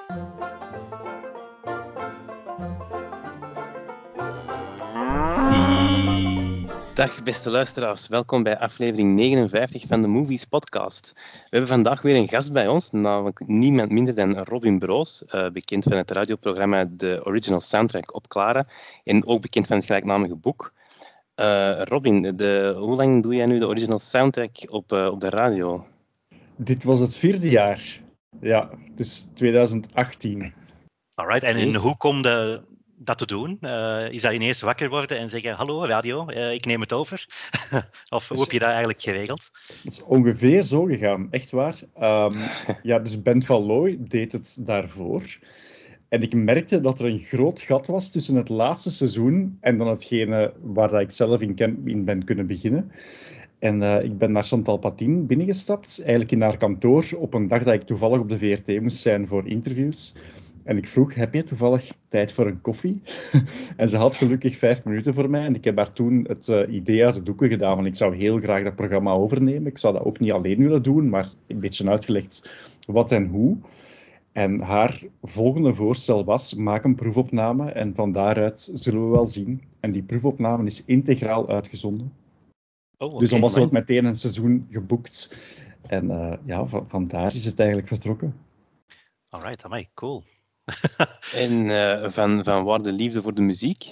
Dag beste luisteraars, welkom bij aflevering 59 van de Movies Podcast. We hebben vandaag weer een gast bij ons, namelijk niemand minder dan Robin Broos, bekend van het radioprogramma The Original Soundtrack op Clara en ook bekend van het gelijknamige boek. Robin, hoe lang doe jij nu de Original Soundtrack op de radio? Dit was het 4e jaar. Ja, dus 2018. Alright, en hoe kom je dat te doen? Is dat ineens wakker worden en zeggen, hallo radio, ik neem het over? Of hoe heb je dat eigenlijk geregeld? Het is ongeveer zo gegaan, echt waar. Dus Ben van Looy deed het daarvoor. En ik merkte dat er een groot gat was tussen het laatste seizoen en dan hetgene waar ik zelf in ben kunnen beginnen. En ik ben naar Chantal Patin binnengestapt, eigenlijk in haar kantoor, op een dag dat ik toevallig op de VRT moest zijn voor interviews. En ik vroeg, heb je toevallig tijd voor een koffie? En ze had gelukkig 5 minuten voor mij. En ik heb haar toen het idee uit de doeken gedaan. Want ik zou heel graag dat programma overnemen. Ik zou dat ook niet alleen willen doen, maar een beetje uitgelegd wat en hoe. En haar volgende voorstel was, maak een proefopname. En van daaruit zullen we wel zien. En die proefopname is integraal uitgezonden. Dus dan was er ook meteen een seizoen geboekt. En vandaar is het eigenlijk vertrokken. Alright, amai, cool. En van waar de liefde voor de muziek?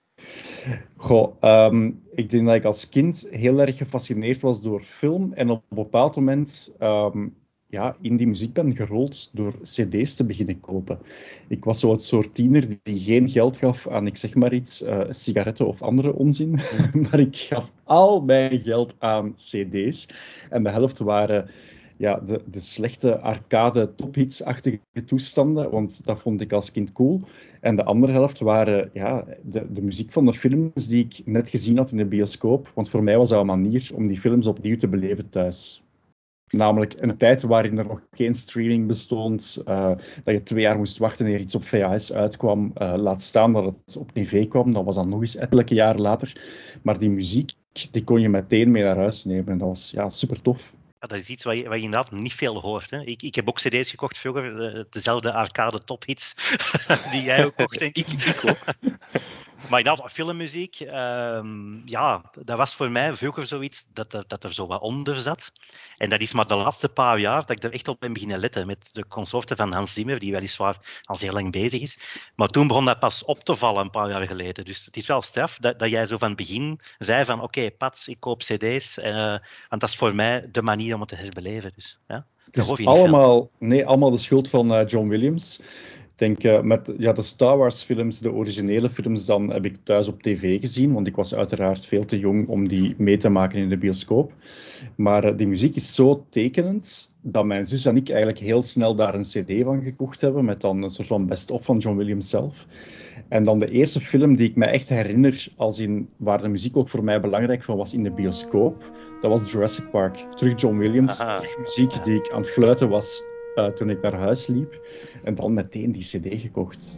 Ik denk dat ik als kind heel erg gefascineerd was door film. En op een bepaald moment in die muziek ben gerold door cd's te beginnen kopen. Ik was zo het soort tiener die geen geld gaf aan, ik zeg maar iets, sigaretten of andere onzin. Maar ik gaf al mijn geld aan cd's. En de helft waren de slechte arcade tophits-achtige toestanden, want dat vond ik als kind cool. En de andere helft waren de muziek van de films die ik net gezien had in de bioscoop. Want voor mij was dat een manier om die films opnieuw te beleven thuis. Namelijk een tijd waarin er nog geen streaming bestond, dat je 2 jaar moest wachten eer iets op VHS uitkwam. Laat staan dat het op tv kwam, dat was dan nog eens ettelijke jaren later. Maar die muziek, die kon je meteen mee naar huis nemen en dat was super tof. Ja, dat is iets wat je inderdaad niet veel hoort. Hè. Ik heb ook cd's gekocht vroeger, dezelfde arcade tophits die jij ook kocht, denk ik. Ik ook. Maar inderdaad, filmmuziek, dat was voor mij vroeger zoiets dat er zo wat onder zat. En dat is maar de laatste paar jaar dat ik er echt op ben beginnen letten met de consorten van Hans Zimmer, die weliswaar al heel lang bezig is. Maar toen begon dat pas op te vallen een paar jaar geleden. Dus het is wel straf dat jij zo van het begin zei van oké, Pats, ik koop cd's, want dat is voor mij de manier om het te herbeleven. Dus, ja, het is allemaal de schuld van John Williams. Ik denk met de Star Wars films, de originele films, dan heb ik thuis op tv gezien, want ik was uiteraard veel te jong om die mee te maken in de bioscoop. Maar die muziek is zo tekenend dat mijn zus en ik eigenlijk heel snel daar een cd van gekocht hebben, met dan een soort van best-of van John Williams zelf. En dan de eerste film die ik me echt herinner, waar de muziek ook voor mij belangrijk van was in de bioscoop, dat was Jurassic Park. Terug John Williams, terug muziek die ik aan het fluiten was toen ik naar huis liep. En dan meteen die cd gekocht.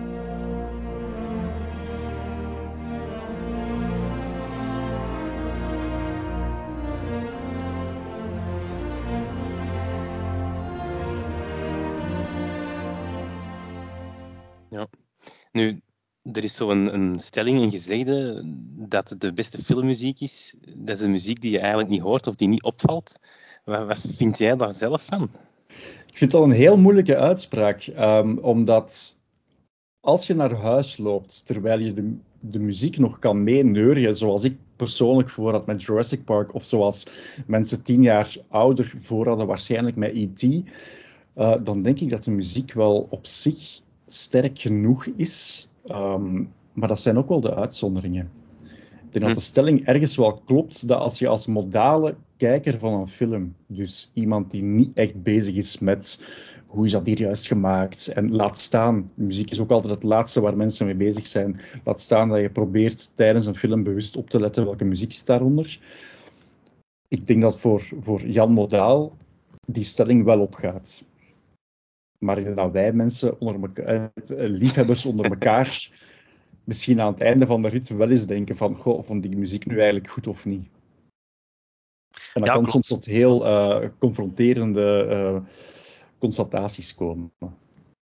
Ja. Nu, er is zo een stelling, een gezegde, dat de beste filmmuziek is. Dat is de muziek die je eigenlijk niet hoort of die niet opvalt. Wat vind jij daar zelf van? Ik vind dat een heel moeilijke uitspraak, omdat als je naar huis loopt terwijl je de muziek nog kan meeneurien, zoals ik persoonlijk voor had met Jurassic Park, of zoals mensen 10 jaar ouder voor hadden waarschijnlijk met E.T., dan denk ik dat de muziek wel op zich sterk genoeg is. Maar dat zijn ook wel de uitzonderingen. Ik denk dat de stelling ergens wel klopt, dat als je als modale kijker van een film, dus iemand die niet echt bezig is met hoe is dat hier juist gemaakt, en laat staan, muziek is ook altijd het laatste waar mensen mee bezig zijn, laat staan dat je probeert tijdens een film bewust op te letten welke muziek zit daaronder. Ik denk dat voor Jan Modaal die stelling wel opgaat. Maar ik denk dat wij mensen liefhebbers onder elkaar misschien aan het einde van de rit wel eens denken van, goh, vond die muziek nu eigenlijk goed of niet? En dat kan soms tot heel confronterende constataties komen.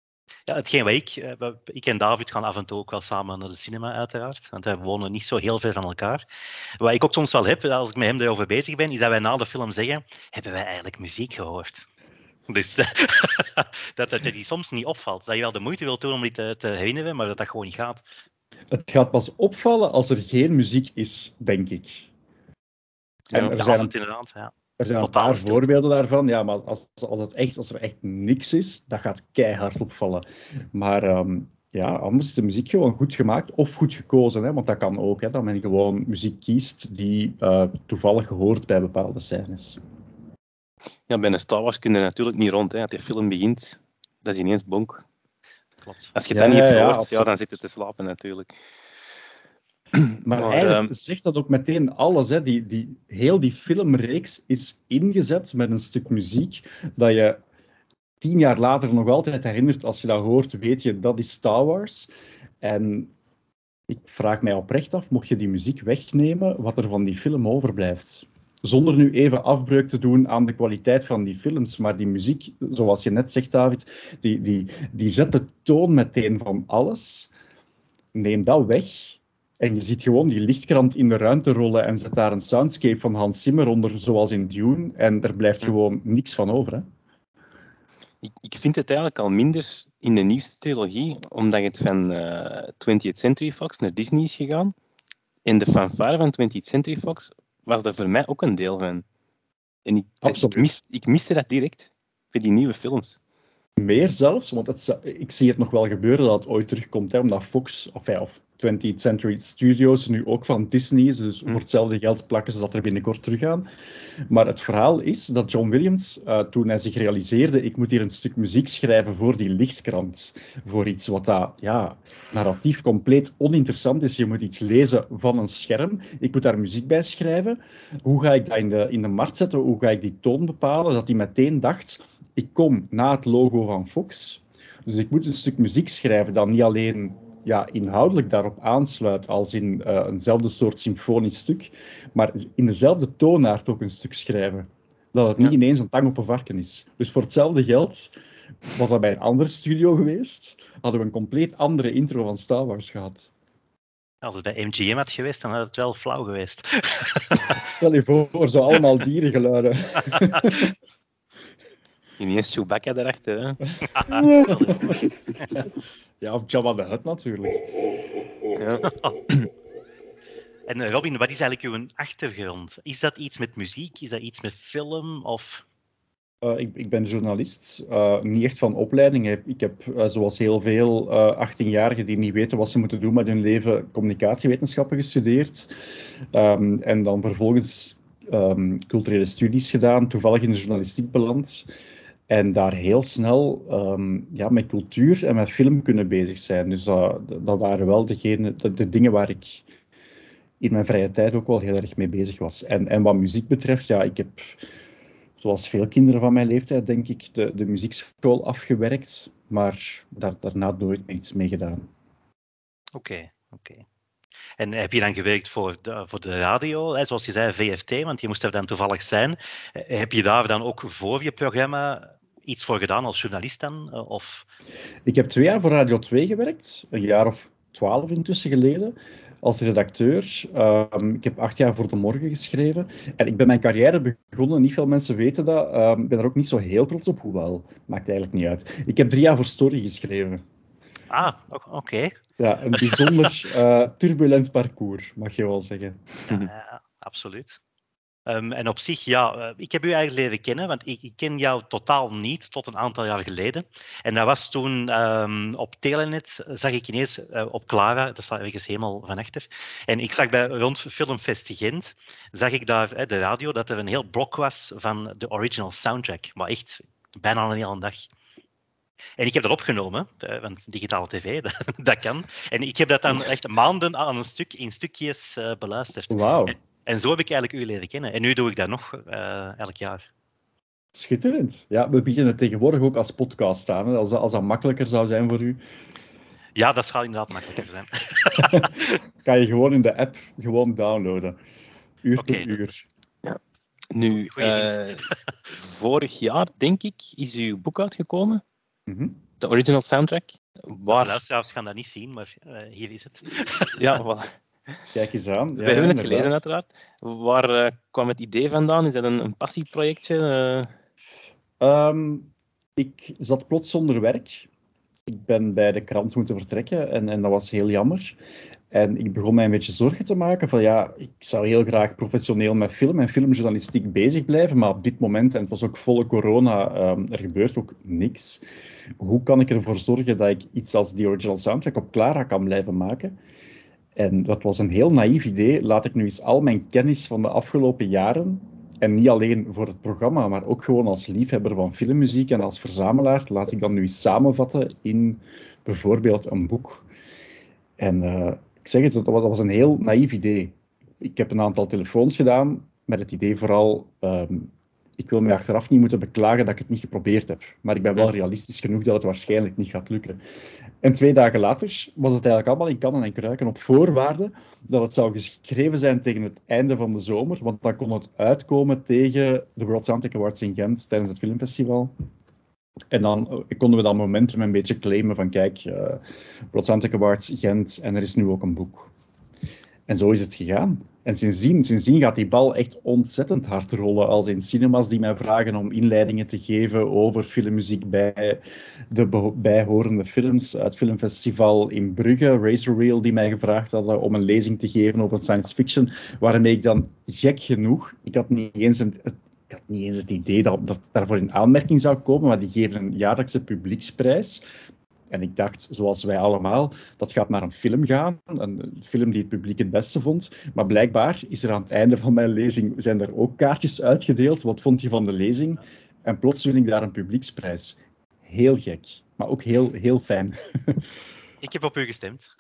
Ja, hetgeen wat ik en David gaan af en toe ook wel samen naar de cinema uiteraard, want wij wonen niet zo heel ver van elkaar. Wat ik ook soms wel heb, als ik met hem erover bezig ben, is dat wij na de film zeggen, hebben wij eigenlijk muziek gehoord? Dus dat die soms niet opvalt. Dat je wel de moeite wilt doen om die te herinneren, maar dat gewoon niet gaat. Het gaat pas opvallen als er geen muziek is, denk ik. En er zijn inderdaad, ja. Er zijn een Totale paar stilte. voorbeelden daarvan, ja, maar als er echt niks is, dat gaat keihard opvallen. Maar ja, anders is de muziek gewoon goed gemaakt of goed gekozen, hè, want dat kan ook, hè, dat men gewoon muziek kiest die toevallig hoort bij bepaalde scènes. Ja, bij een Star Wars kun je natuurlijk niet rond. Hè. Als die film begint, dat is ineens bonk. Klopt. Als je dat niet hebt gehoord, ja, dan zit je te slapen natuurlijk. Maar eigenlijk zegt dat ook meteen alles. Hè. Heel die filmreeks is ingezet met een stuk muziek dat je 10 jaar later nog altijd herinnert. Als je dat hoort, weet je, dat is Star Wars. En ik vraag mij oprecht af, mocht je die muziek wegnemen, wat er van die film overblijft. Zonder nu even afbreuk te doen aan de kwaliteit van die films. Maar die muziek, zoals je net zegt, David, die zet de toon meteen van alles. Neem dat weg. En je ziet gewoon die lichtkrant in de ruimte rollen en zet daar een soundscape van Hans Zimmer onder, zoals in Dune. En er blijft gewoon niks van over. Hè? Ik vind het eigenlijk al minder in de nieuwste trilogie, omdat het van 20th Century Fox naar Disney is gegaan. En de fanfare van 20th Century Fox was er voor mij ook een deel van. En ik miste dat direct voor die nieuwe films. Meer zelfs, want ik zie het nog wel gebeuren dat het ooit terugkomt, hè, omdat Fox, of 20th Century Studios nu ook van Disney is, dus voor hetzelfde geld plakken ze dat er binnenkort terug aan. Maar het verhaal is dat John Williams, toen hij zich realiseerde, ik moet hier een stuk muziek schrijven voor die lichtkrant, voor iets wat narratief compleet oninteressant is. Je moet iets lezen van een scherm, ik moet daar muziek bij schrijven. Hoe ga ik dat in de markt zetten? Hoe ga ik die toon bepalen? Dat hij meteen dacht, ik kom na het logo van Fox, dus ik moet een stuk muziek schrijven dat niet alleen inhoudelijk daarop aansluit als in eenzelfde soort symfonisch stuk, maar in dezelfde toonaard ook een stuk schrijven. Dat het niet ineens een tang op een varken is. Dus voor hetzelfde geld was dat bij een andere studio geweest, hadden we een compleet andere intro van Star Wars gehad. Als het bij MGM had geweest, dan had het wel flauw geweest. Stel je voor, zo allemaal dierengeluiden. Ineens Chewbacca daarachter, hè? Ja, of Jabba the Hutt natuurlijk. Ja. En Robin, wat is eigenlijk uw achtergrond? Is dat iets met muziek? Is dat iets met film? Of... Ik ben journalist, niet echt van opleiding. Ik heb, zoals heel veel 18-jarigen die niet weten wat ze moeten doen met hun leven, communicatiewetenschappen gestudeerd. En dan vervolgens culturele studies gedaan, toevallig in de journalistiek beland. En daar heel snel met cultuur en met film kunnen bezig zijn. Dus dat waren wel de dingen waar ik in mijn vrije tijd ook wel heel erg mee bezig was. En wat muziek betreft, ik heb, zoals veel kinderen van mijn leeftijd, denk ik, de muziekschool afgewerkt, maar daarna nooit meer iets mee gedaan. Oké. En heb je dan gewerkt voor de radio, hè, zoals je zei, VFT, want je moest er dan toevallig zijn. Heb je daar dan ook voor je programma iets voor gedaan als journalist dan? Of... Ik heb 2 jaar voor Radio 2 gewerkt, een jaar of 12 intussen geleden, als redacteur. Ik heb 8 jaar voor De Morgen geschreven. En ik ben mijn carrière begonnen, niet veel mensen weten dat. Ik ben er ook niet zo heel trots op, hoewel, maakt eigenlijk niet uit. Ik heb 3 jaar voor Story geschreven. Ah, oké. Ja, een bijzonder turbulent parcours, mag je wel zeggen. Ja, absoluut. En op zich, ik heb u eigenlijk leren kennen, want ik ken jou totaal niet tot een aantal jaar geleden. En dat was toen op Telenet, zag ik ineens op Clara, dat staat ergens helemaal van achter. En ik zag rond Filmfest Gent, zag ik daar de radio, dat er een heel blok was van de original soundtrack. Maar echt bijna een hele dag. En ik heb dat opgenomen, want digitale tv, dat kan. En ik heb dat dan echt maanden aan in stukjes beluisterd. Wauw. En zo heb ik eigenlijk u leren kennen. En nu doe ik dat nog elk jaar. Schitterend. Ja, we bieden het tegenwoordig ook als podcast aan, hè, als dat makkelijker zou zijn voor u. Ja, dat gaat inderdaad makkelijker zijn. Kan je gewoon in de app gewoon downloaden. Uur per uur. Ja. Nu, vorig jaar, denk ik, is uw boek uitgekomen. Mm-hmm. De original soundtrack. De waar... luisteraars gaan dat niet zien, maar hier is het. Ja, voilà. Kijk eens aan. We hebben het gelezen, inderdaad. uiteraard. Waar kwam het idee vandaan? Is dat een passieprojectje? Ik zat plots zonder werk. Ik ben bij de krant moeten vertrekken en dat was heel jammer. En ik begon mij een beetje zorgen te maken van ja, ik zou heel graag professioneel met film en filmjournalistiek bezig blijven, maar op dit moment, en het was ook volle corona, er gebeurt ook niks. Hoe kan ik ervoor zorgen dat ik iets als die original soundtrack op Clara kan blijven maken? En dat was een heel naïef idee. Laat ik nu eens al mijn kennis van de afgelopen jaren, en niet alleen voor het programma, maar ook gewoon als liefhebber van filmmuziek en als verzamelaar, laat ik dat nu eens samenvatten in bijvoorbeeld een boek. En ik zeg het, dat was een heel naïef idee. Ik heb een aantal telefoons gedaan met het idee vooral, ik wil me achteraf niet moeten beklagen dat ik het niet geprobeerd heb. Maar ik ben wel realistisch genoeg dat het waarschijnlijk niet gaat lukken. En 2 dagen later was het eigenlijk allemaal in kannen en kruiken op voorwaarde dat het zou geschreven zijn tegen het einde van de zomer, want dan kon het uitkomen tegen de World Soundtrack Awards in Gent tijdens het filmfestival. En dan konden we dat momentum een beetje claimen van kijk, World Soundtrack Awards Gent en er is nu ook een boek. En zo is het gegaan. En sindsdien gaat die bal echt ontzettend hard rollen. Als in cinemas die mij vragen om inleidingen te geven over filmmuziek bij de bijhorende films. Het filmfestival in Brugge, Razor Reel, die mij gevraagd hadden om een lezing te geven over science fiction. Waarmee ik dan, gek genoeg, ik had niet eens het idee dat daarvoor in aanmerking zou komen, maar die geven een jaarlijkse publieksprijs. En ik dacht, zoals wij allemaal, dat gaat naar een film gaan. Een film die het publiek het beste vond. Maar blijkbaar is er aan het einde van mijn lezing, zijn er ook kaartjes uitgedeeld. Wat vond je van de lezing? En plots win ik daar een publieksprijs. Heel gek, maar ook heel, heel fijn. Ik heb op u gestemd.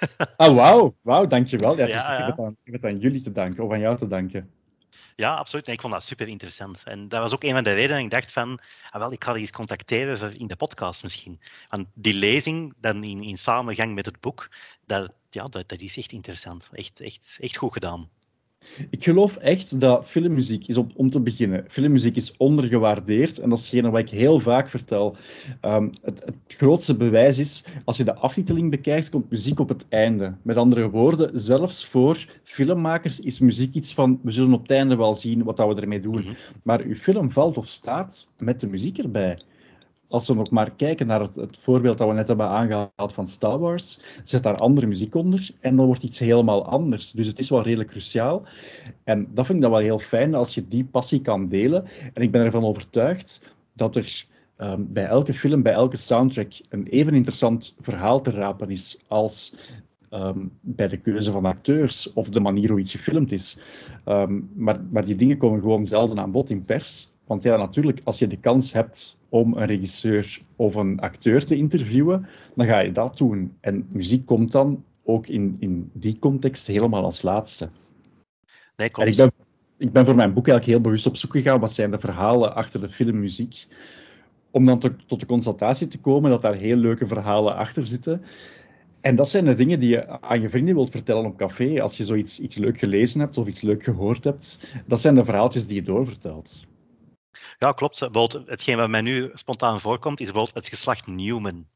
Wauw, dankjewel. Ja, dus Ja, ja. ik heb het aan jullie te danken, of aan jou te danken. Ja, absoluut. En ik vond dat super interessant. En dat was ook een van de redenen. Ik dacht van, ik ga die eens contacteren in de podcast misschien. Want die lezing, dan in samengang met het boek, dat is echt interessant. Echt goed gedaan. Ik geloof echt dat filmmuziek is, om te beginnen, filmmuziek is ondergewaardeerd. En dat is hetgene wat ik heel vaak vertel. Het grootste bewijs is, als je de aftiteling bekijkt, komt muziek op het einde. Met andere woorden, zelfs voor filmmakers is muziek iets van, we zullen op het einde wel zien wat we ermee doen. Mm-hmm. Maar uw film valt of staat met de muziek erbij. Als we nog maar kijken naar het voorbeeld dat we net hebben aangehaald van Star Wars, zet daar andere muziek onder en dan wordt iets helemaal anders. Dus het is wel redelijk cruciaal. En dat vind ik dan wel heel fijn als je die passie kan delen. En ik ben ervan overtuigd dat er bij elke film, bij elke soundtrack een even interessant verhaal te rapen is als bij de keuze van acteurs of de manier hoe iets gefilmd is. Maar die dingen komen gewoon zelden aan bod in pers. Want ja, natuurlijk, als je de kans hebt om een regisseur of een acteur te interviewen, dan ga je dat doen. En muziek komt dan ook in die context helemaal als laatste. Nee, En klopt. ik ben voor mijn boek eigenlijk heel bewust op zoek gegaan wat zijn de verhalen achter de filmmuziek. Om dan tot de constatatie te komen dat daar heel leuke verhalen achter zitten. En dat zijn de dingen die je aan je vrienden wilt vertellen op café. Als je iets leuk gelezen hebt of iets leuk gehoord hebt. Dat zijn de verhaaltjes die je doorvertelt. Ja, klopt. Bijvoorbeeld, hetgeen wat mij nu spontaan voorkomt, is bijvoorbeeld het geslacht Newman.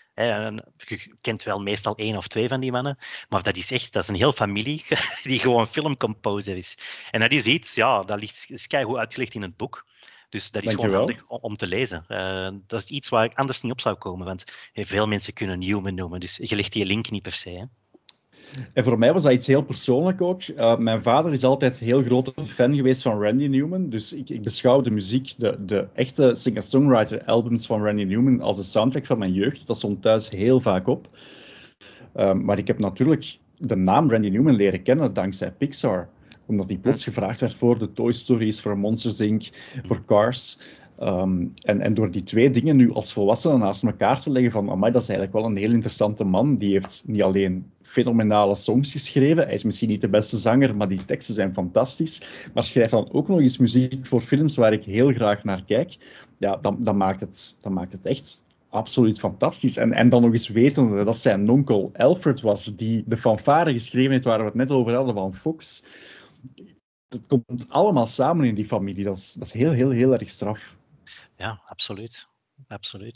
Je kent wel meestal 1 of 2 van die mannen, maar dat is een heel familie die gewoon filmcomposer is. En dat is iets, dat is keigoed uitgelegd in het boek. Dus dat is gewoon handig om te lezen. Dat is iets waar ik anders niet op zou komen, want veel mensen kunnen Newman noemen, dus je legt die link niet per se. Hè. En voor mij was dat iets heel persoonlijk ook. Mijn vader is altijd een heel grote fan geweest van Randy Newman. Dus ik beschouw de muziek, de echte singer-songwriter albums van Randy Newman als de soundtrack van mijn jeugd. Dat stond thuis heel vaak op. Maar ik heb natuurlijk de naam Randy Newman leren kennen dankzij Pixar. Omdat hij plots gevraagd werd voor de Toy Stories, voor Monsters Inc., voor Cars. En door die 2 dingen nu als volwassenen naast elkaar te leggen van amai, dat is eigenlijk wel een heel interessante man. Die heeft niet alleen fenomenale songs geschreven. Hij is misschien niet de beste zanger, maar die teksten zijn fantastisch. Maar schrijft dan ook nog eens muziek voor films waar ik heel graag naar kijk. Ja, dan maakt het echt absoluut fantastisch. En dan nog eens weten dat zijn onkel Alfred was, die de fanfare geschreven heeft waar we het net over hadden van Fox. Dat komt allemaal samen in die familie. Dat is heel, heel, heel erg straf. Ja, absoluut. Absoluut.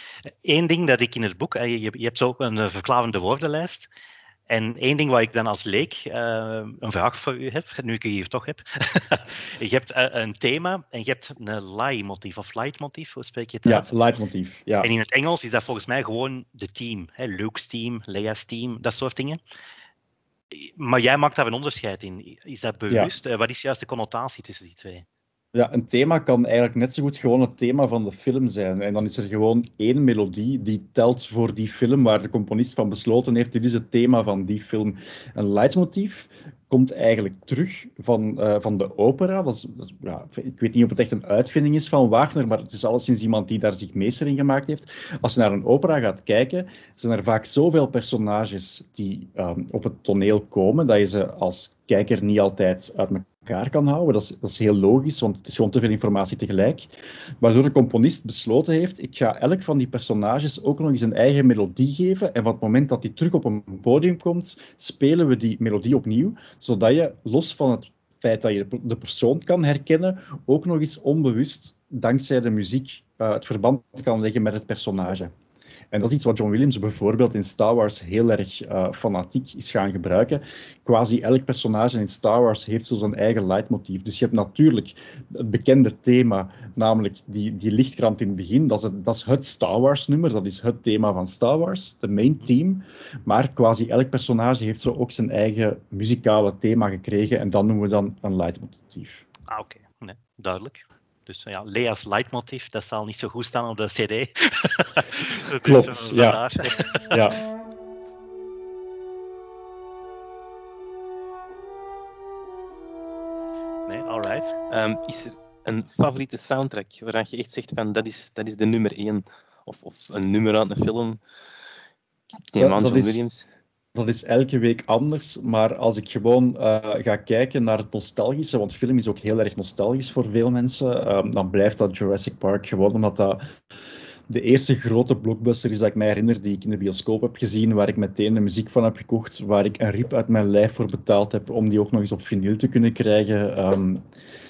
Eén ding dat ik in het boek... Je hebt zo ook een verklarende woordenlijst. En één ding waar ik dan als leek een vraag voor u heb, nu ik u hier toch heb. Je hebt een thema en je hebt een leitmotief of leitmotief, hoe spreek je het uit? Ja, leitmotief. Ja. En in het Engels is dat volgens mij gewoon de team. Hè? Luke's team, Leia's team, dat soort dingen. Maar jij maakt daar een onderscheid in. Is dat bewust? Wat is juist de connotatie tussen die twee? Ja, een thema kan eigenlijk net zo goed gewoon het thema van de film zijn. En dan is er gewoon één melodie die telt voor die film, waar de componist van besloten heeft, dit is het thema van die film. Een leitmotief komt eigenlijk terug van de opera. Ja, ik weet niet of het echt een uitvinding is van Wagner, maar het is alleszins iemand die daar zich meester in gemaakt heeft. Als je naar een opera gaat kijken, zijn er vaak zoveel personages die op het toneel komen, dat je ze als kijker niet altijd uit elkaar kan houden. Dat is heel logisch, want het is gewoon te veel informatie tegelijk. Waardoor de componist besloten heeft, ik ga elk van die personages ook nog eens een eigen melodie geven. En van het moment dat die terug op een podium komt, spelen we die melodie opnieuw, zodat je, los van het feit dat je de persoon kan herkennen, ook nog eens onbewust, dankzij de muziek, het verband kan leggen met het personage. En dat is iets wat John Williams bijvoorbeeld in Star Wars heel erg fanatiek is gaan gebruiken. Quasi elk personage in Star Wars heeft zo zijn eigen leitmotief. Dus je hebt natuurlijk het bekende thema, namelijk die lichtkrant in het begin. Dat is het Star Wars nummer, dat is het thema van Star Wars, de main theme. Maar quasi elk personage heeft zo ook zijn eigen muzikale thema gekregen en dat noemen we dan een leitmotief. Oké. Nee, duidelijk. Dus ja, Leia's leitmotief, dat zal niet zo goed staan op de CD. Klopt, dus, ja. Ja. Nee, alright. Is er een favoriete soundtrack waaraan je echt zegt van dat is de nummer 1? Of een nummer uit een film? Ik neem aan John Williams. Dat is elke week anders, maar als ik gewoon ga kijken naar het nostalgische, want film is ook heel erg nostalgisch voor veel mensen, dan blijft dat Jurassic Park gewoon omdat dat de eerste grote blockbuster is dat ik mij herinner, die ik in de bioscoop heb gezien, waar ik meteen de muziek van heb gekocht, waar ik een riep uit mijn lijf voor betaald heb om die ook nog eens op vinyl te kunnen krijgen.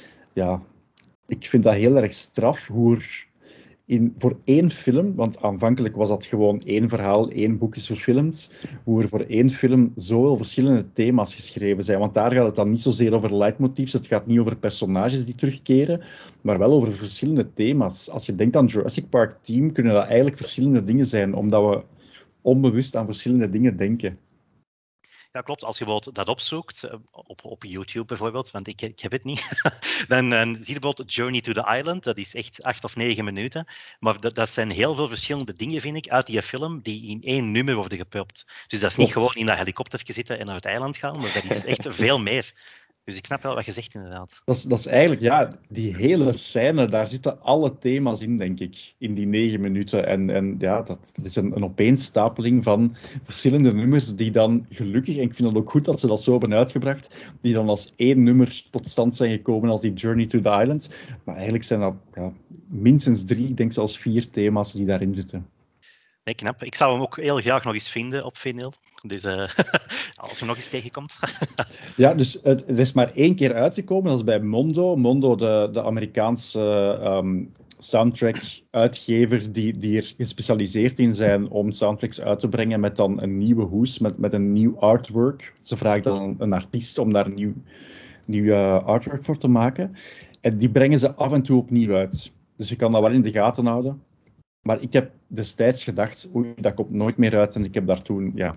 Ja, ik vind dat heel erg straf hoe er voor één film, want aanvankelijk was dat gewoon één verhaal, één boek is verfilmd, hoe er voor één film zoveel verschillende thema's geschreven zijn. Want daar gaat het dan niet zozeer over leitmotiefs, het gaat niet over personages die terugkeren, maar wel over verschillende thema's. Als je denkt aan Jurassic Park Team, kunnen dat eigenlijk verschillende dingen zijn, omdat we onbewust aan verschillende dingen denken. Ja, klopt. Als je bijvoorbeeld dat opzoekt, op YouTube bijvoorbeeld, want ik heb het niet, dan zie je bijvoorbeeld Journey to the Island, dat is echt 8 of 9 minuten. Maar dat zijn heel veel verschillende dingen, vind ik, uit die film, die in één nummer worden gepropt. Dus dat is niet gewoon in dat helikoptertje zitten en naar het eiland gaan, maar dat is echt veel meer. Dus ik snap wel wat je zegt, inderdaad. Dat is eigenlijk, ja, die hele scène, daar zitten alle thema's in, denk ik, in die 9 minuten. En ja, dat is een opeenstapeling van verschillende nummers die dan gelukkig, en ik vind het ook goed dat ze dat zo hebben uitgebracht, die dan als één nummer tot stand zijn gekomen als die Journey to the Islands. Maar eigenlijk zijn dat minstens 3, ik denk zelfs 4 thema's die daarin zitten. Nee, knap. Ik zou hem ook heel graag nog eens vinden op vinyl. Dus als hij nog eens tegenkomt. Ja, dus het is maar 1 keer uitgekomen. Dat is bij Mondo. Mondo, de Amerikaanse soundtrack-uitgever die er gespecialiseerd in zijn om soundtracks uit te brengen met dan een nieuwe hoes, met een nieuw artwork. Ze vragen dan een artiest om daar nieuw artwork voor te maken. En die brengen ze af en toe opnieuw uit. Dus je kan dat wel in de gaten houden. Maar ik heb destijds gedacht, oei, dat komt nooit meer uit. En ik heb daar toen, ja,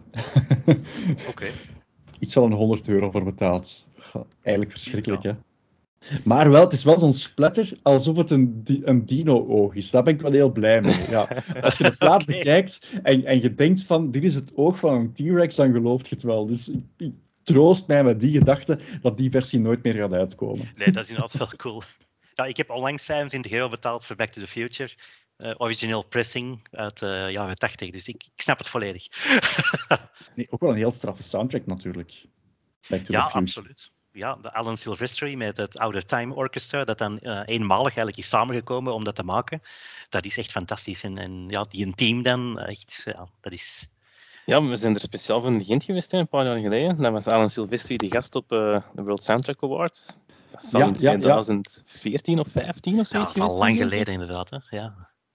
iets van €100 voor betaald. Eigenlijk verschrikkelijk, hè. Maar wel, het is wel zo'n splatter, alsof het een dino-oog is. Daar ben ik wel heel blij mee. Ja. Als je de plaat bekijkt en je denkt van, dit is het oog van een T-Rex, dan geloof je het wel. Dus ik troost mij met die gedachte dat die versie nooit meer gaat uitkomen. Nee, dat is inderdaad wel cool. Ja, ik heb onlangs €25 betaald voor Back to the Future. Origineel pressing uit de jaren 80, dus ik snap het volledig. Nee, ook wel een heel straffe soundtrack natuurlijk. Back to the Future. Absoluut. Ja, de Alan Silvestri met het Outer Time Orchestra, dat dan eenmalig eigenlijk is samengekomen om dat te maken. Dat is echt fantastisch. En ja, die een team dan, echt, ja, dat is... Ja, we zijn er speciaal voor in Gent geweest, een paar jaar geleden. Dat was Alan Silvestri de gast op de World Soundtrack Awards. Dat zal in 2014 of 2015 of zoiets geweest. Ja, dat is al lang zijn. geleden inderdaad. Hè? Ja.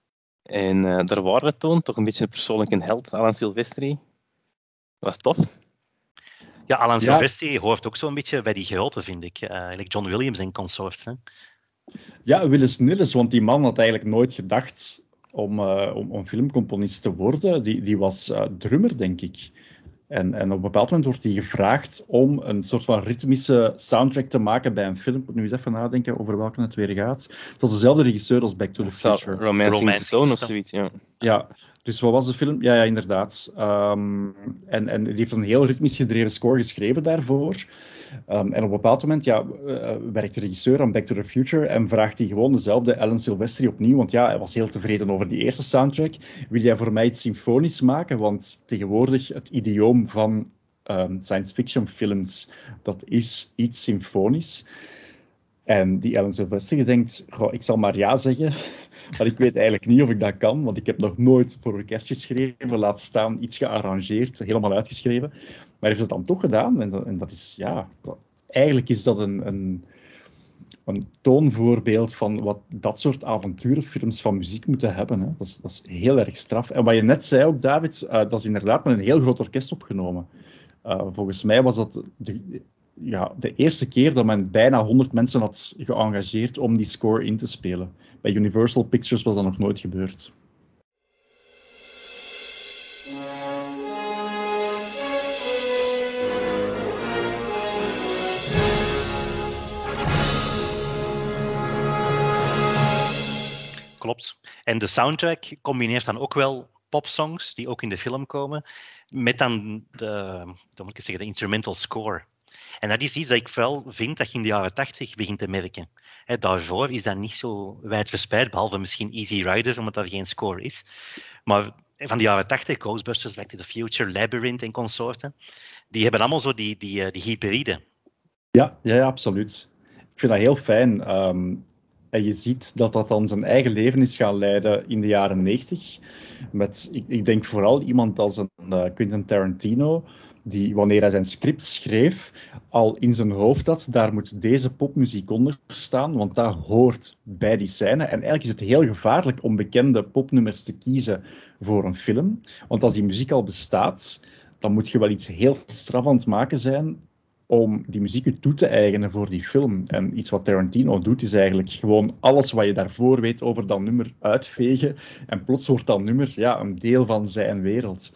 En daar waren we toen toch een beetje een persoonlijke held, Alan Silvestri. Was tof. Ja, Alan Silvestri hoort ook zo'n beetje bij die grote, vind ik. Like John Williams en consort. Hè? Ja, Willis Nilles, want die man had eigenlijk nooit gedacht om filmcomponist te worden. Die was drummer, denk ik. En op een bepaald moment wordt hij gevraagd om een soort van ritmische soundtrack te maken bij een film. Ik moet nu eens even nadenken over welke het weer gaat. Het was dezelfde regisseur als Back to the Future. Romancing the Stone of zoiets, ja. Ja, dus wat was de film? Ja, inderdaad. En die heeft een heel ritmisch gedreven score geschreven daarvoor. En op een bepaald moment werkt de regisseur aan Back to the Future en vraagt hij gewoon dezelfde Alan Silvestri opnieuw, want ja, hij was heel tevreden over die eerste soundtrack. Wil jij voor mij iets symfonisch maken? Want tegenwoordig het idioom van science fiction films, dat is iets symfonisch. En die Alan Silvestri denkt, goh, ik zal maar ja zeggen, maar ik weet eigenlijk niet of ik dat kan, want ik heb nog nooit voor orkest geschreven, laat staan iets gearrangeerd, helemaal uitgeschreven. Maar hij heeft het dan toch gedaan en dat is, ja, eigenlijk is dat een toonvoorbeeld van wat dat soort avonturenfilms van muziek moeten hebben. Hè. Dat is heel erg straf. En wat je net zei ook, David, dat is inderdaad met een heel groot orkest opgenomen. Volgens mij was dat de eerste keer dat men bijna 100 mensen had geëngageerd om die score in te spelen. Bij Universal Pictures was dat nog nooit gebeurd. Klopt. En de soundtrack combineert dan ook wel popsongs, die ook in de film komen, met dan de instrumental score. En dat is iets dat ik wel vind dat je in de jaren 80 begint te merken. Daarvoor is dat niet zo wijdverspreid, behalve misschien Easy Rider, omdat dat geen score is. Maar van de jaren 80, Ghostbusters, Back to the Future, Labyrinth en consorten, die hebben allemaal zo die hybride. Ja, absoluut. Ik vind dat heel fijn. En je ziet dat dat dan zijn eigen leven is gaan leiden in de jaren 90. Ik denk vooral iemand als een Quentin Tarantino, die wanneer hij zijn script schreef, al in zijn hoofd had, daar moet deze popmuziek onder staan, want dat hoort bij die scène. En eigenlijk is het heel gevaarlijk om bekende popnummers te kiezen voor een film. Want als die muziek al bestaat, dan moet je wel iets heel straf aan het maken zijn om die muziek toe te eigenen voor die film. En iets wat Tarantino doet, is eigenlijk gewoon alles wat je daarvoor weet over dat nummer uitvegen. En plots wordt dat nummer een deel van zijn wereld.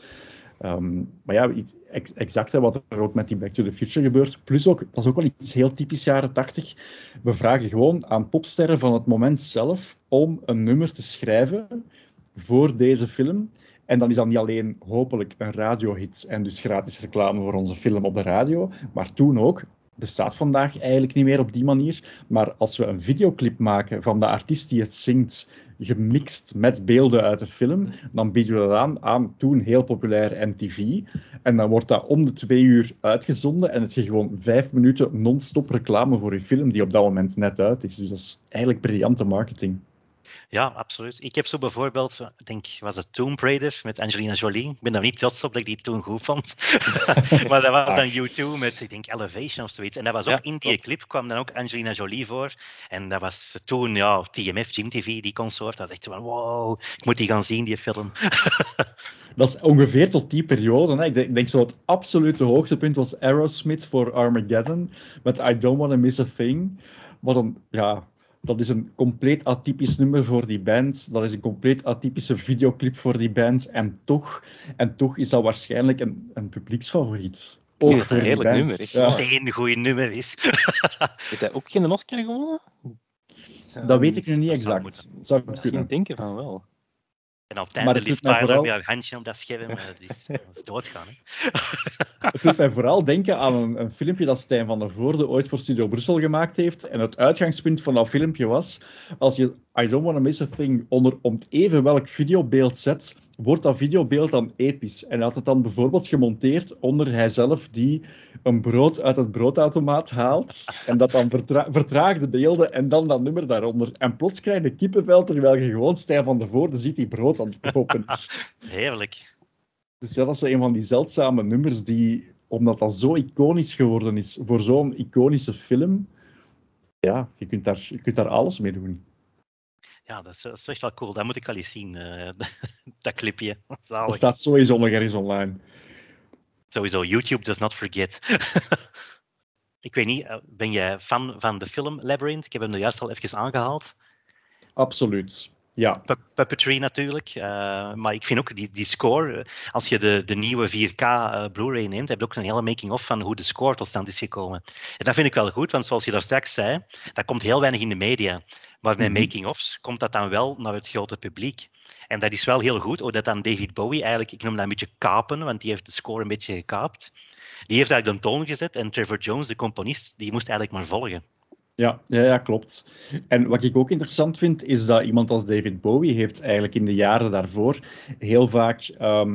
Maar ja, exact wat er ook met die Back to the Future gebeurt. Plus ook, dat is ook wel iets heel typisch jaren 80. We vragen gewoon aan popsterren van het moment zelf om een nummer te schrijven voor deze film. En dan is dat niet alleen hopelijk een radiohit en dus gratis reclame voor onze film op de radio, maar toen ook, bestaat vandaag eigenlijk niet meer op die manier, maar als we een videoclip maken van de artiest die het zingt, gemixt met beelden uit de film, dan bieden we dat aan toen heel populair MTV. En dan wordt dat om de 2 uur uitgezonden en het je gewoon 5 minuten non-stop reclame voor je film die op dat moment net uit is. Dus dat is eigenlijk briljante marketing. Ja, absoluut. Ik heb zo bijvoorbeeld, ik denk, was het Tomb Raider met Angelina Jolie. Ik ben daar niet trots op dat ik die toen goed vond. Maar dat was dan U2 met, ik denk, Elevation of zoiets. En dat was ook in die clip kwam dan ook Angelina Jolie voor. En dat was toen, TMF, Jim TV, die consort. Dat was echt van, wow, ik moet die gaan zien, die film. Dat is ongeveer tot die periode. Hè. Ik denk zo het absolute hoogtepunt was Aerosmith voor Armageddon. Met I Don't Wanna Miss a Thing. Maar dan, dat is een compleet atypisch nummer voor die band. Dat is een compleet atypische videoclip voor die band. En toch is dat waarschijnlijk een publieksfavoriet. Ook voor een heerlijk nummer. Een goede nummer is. Heeft hij ook geen Oscar gewonnen? Dat weet ik nu niet exact. Zou ik misschien denken van wel. En op het einde lift Tyler met haar handje op dat scherm. Dat is doodgaan. Hè? Het doet mij vooral denken aan een filmpje dat Stijn van der Voorde ooit voor Studio Brussel gemaakt heeft. En het uitgangspunt van dat filmpje was, als je I Don't Wanna Miss a Thing onder om even welk videobeeld zet, wordt dat videobeeld dan episch. En hij had het dan bijvoorbeeld gemonteerd onder hijzelf die een brood uit het broodautomaat haalt. En dat dan vertraagde beelden en dan dat nummer daaronder. En plots krijg je kippenvel terwijl je gewoon Stijn van der Voorde ziet die brood aan het kopen is. Heerlijk. Dus dat is een van die zeldzame nummers die, omdat dat zo iconisch geworden is voor zo'n iconische film, je kunt daar alles mee doen. Ja, dat is echt wel cool. Dat moet ik wel eens zien, dat clipje. Zalig. Dat staat sowieso nog ergens online. Sowieso, YouTube does not forget. Ik weet niet, ben jij fan van de film Labyrinth? Ik heb hem er juist al even aangehaald. Absoluut. Ja. Puppetry natuurlijk. Maar ik vind ook die score, als je de nieuwe 4K Blu-ray neemt, heb je ook een hele making-of van hoe de score tot stand is gekomen. En dat vind ik wel goed, want zoals je daar straks zei, dat komt heel weinig in de media. Maar met making-ofs komt dat dan wel naar het grote publiek. En dat is wel heel goed, hoe dat dan David Bowie eigenlijk, ik noem dat een beetje kapen, want die heeft de score een beetje gekaapt. Die heeft eigenlijk de toon gezet en Trevor Jones, de componist, die moest eigenlijk maar volgen. Ja, klopt. En wat ik ook interessant vind, is dat iemand als David Bowie heeft eigenlijk in de jaren daarvoor heel vaak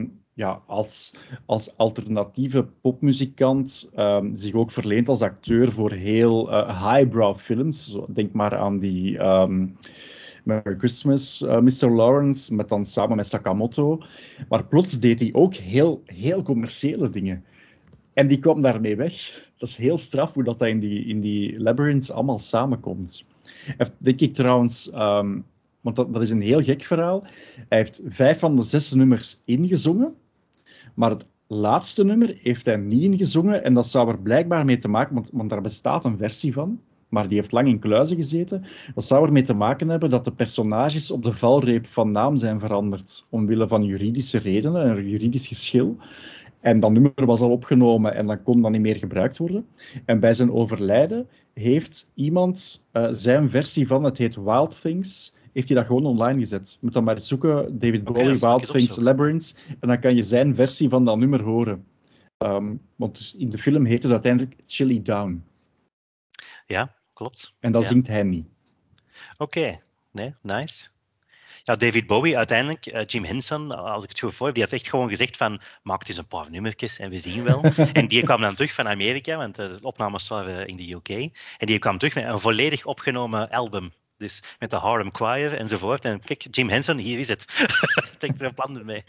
als alternatieve popmuzikant zich ook verleend als acteur voor heel highbrow films. Denk maar aan die Merry Christmas, Mr. Lawrence, met dan samen met Sakamoto. Maar plots deed hij ook heel commerciële dingen. En die kwam daarmee weg. Dat is heel straf hoe dat in die labyrinths allemaal samenkomt. Denk ik trouwens, want dat is een heel gek verhaal. Hij heeft 5 van de 6 nummers ingezongen, maar het laatste nummer heeft hij niet ingezongen. En dat zou er blijkbaar mee te maken, want daar bestaat een versie van, maar die heeft lang in kluizen gezeten. Dat zou ermee te maken hebben dat de personages op de valreep van naam zijn veranderd, omwille van juridische redenen, een juridisch geschil. En dat nummer was al opgenomen en dan kon dat niet meer gebruikt worden. En bij zijn overlijden heeft iemand zijn versie van, het heet Wild Things, heeft hij dat gewoon online gezet. Je moet dan maar eens zoeken, David Bowie, Wild Things, Labyrinth, en dan kan je zijn versie van dat nummer horen. Want dus in de film heette het uiteindelijk Chilly Down. Ja, klopt. En dat zingt hij niet. Oké, nee, nice. Ja, David Bowie, uiteindelijk, Jim Henson, als ik het goed voor heb, die had echt gewoon gezegd van, maak eens een paar nummertjes en we zien wel. En die kwam dan terug van Amerika, want de opnames waren in de UK. En die kwam terug met een volledig opgenomen album. Dus met de Harlem Choir enzovoort. En kijk, Jim Henson, hier is het. Denk er een plan ermee.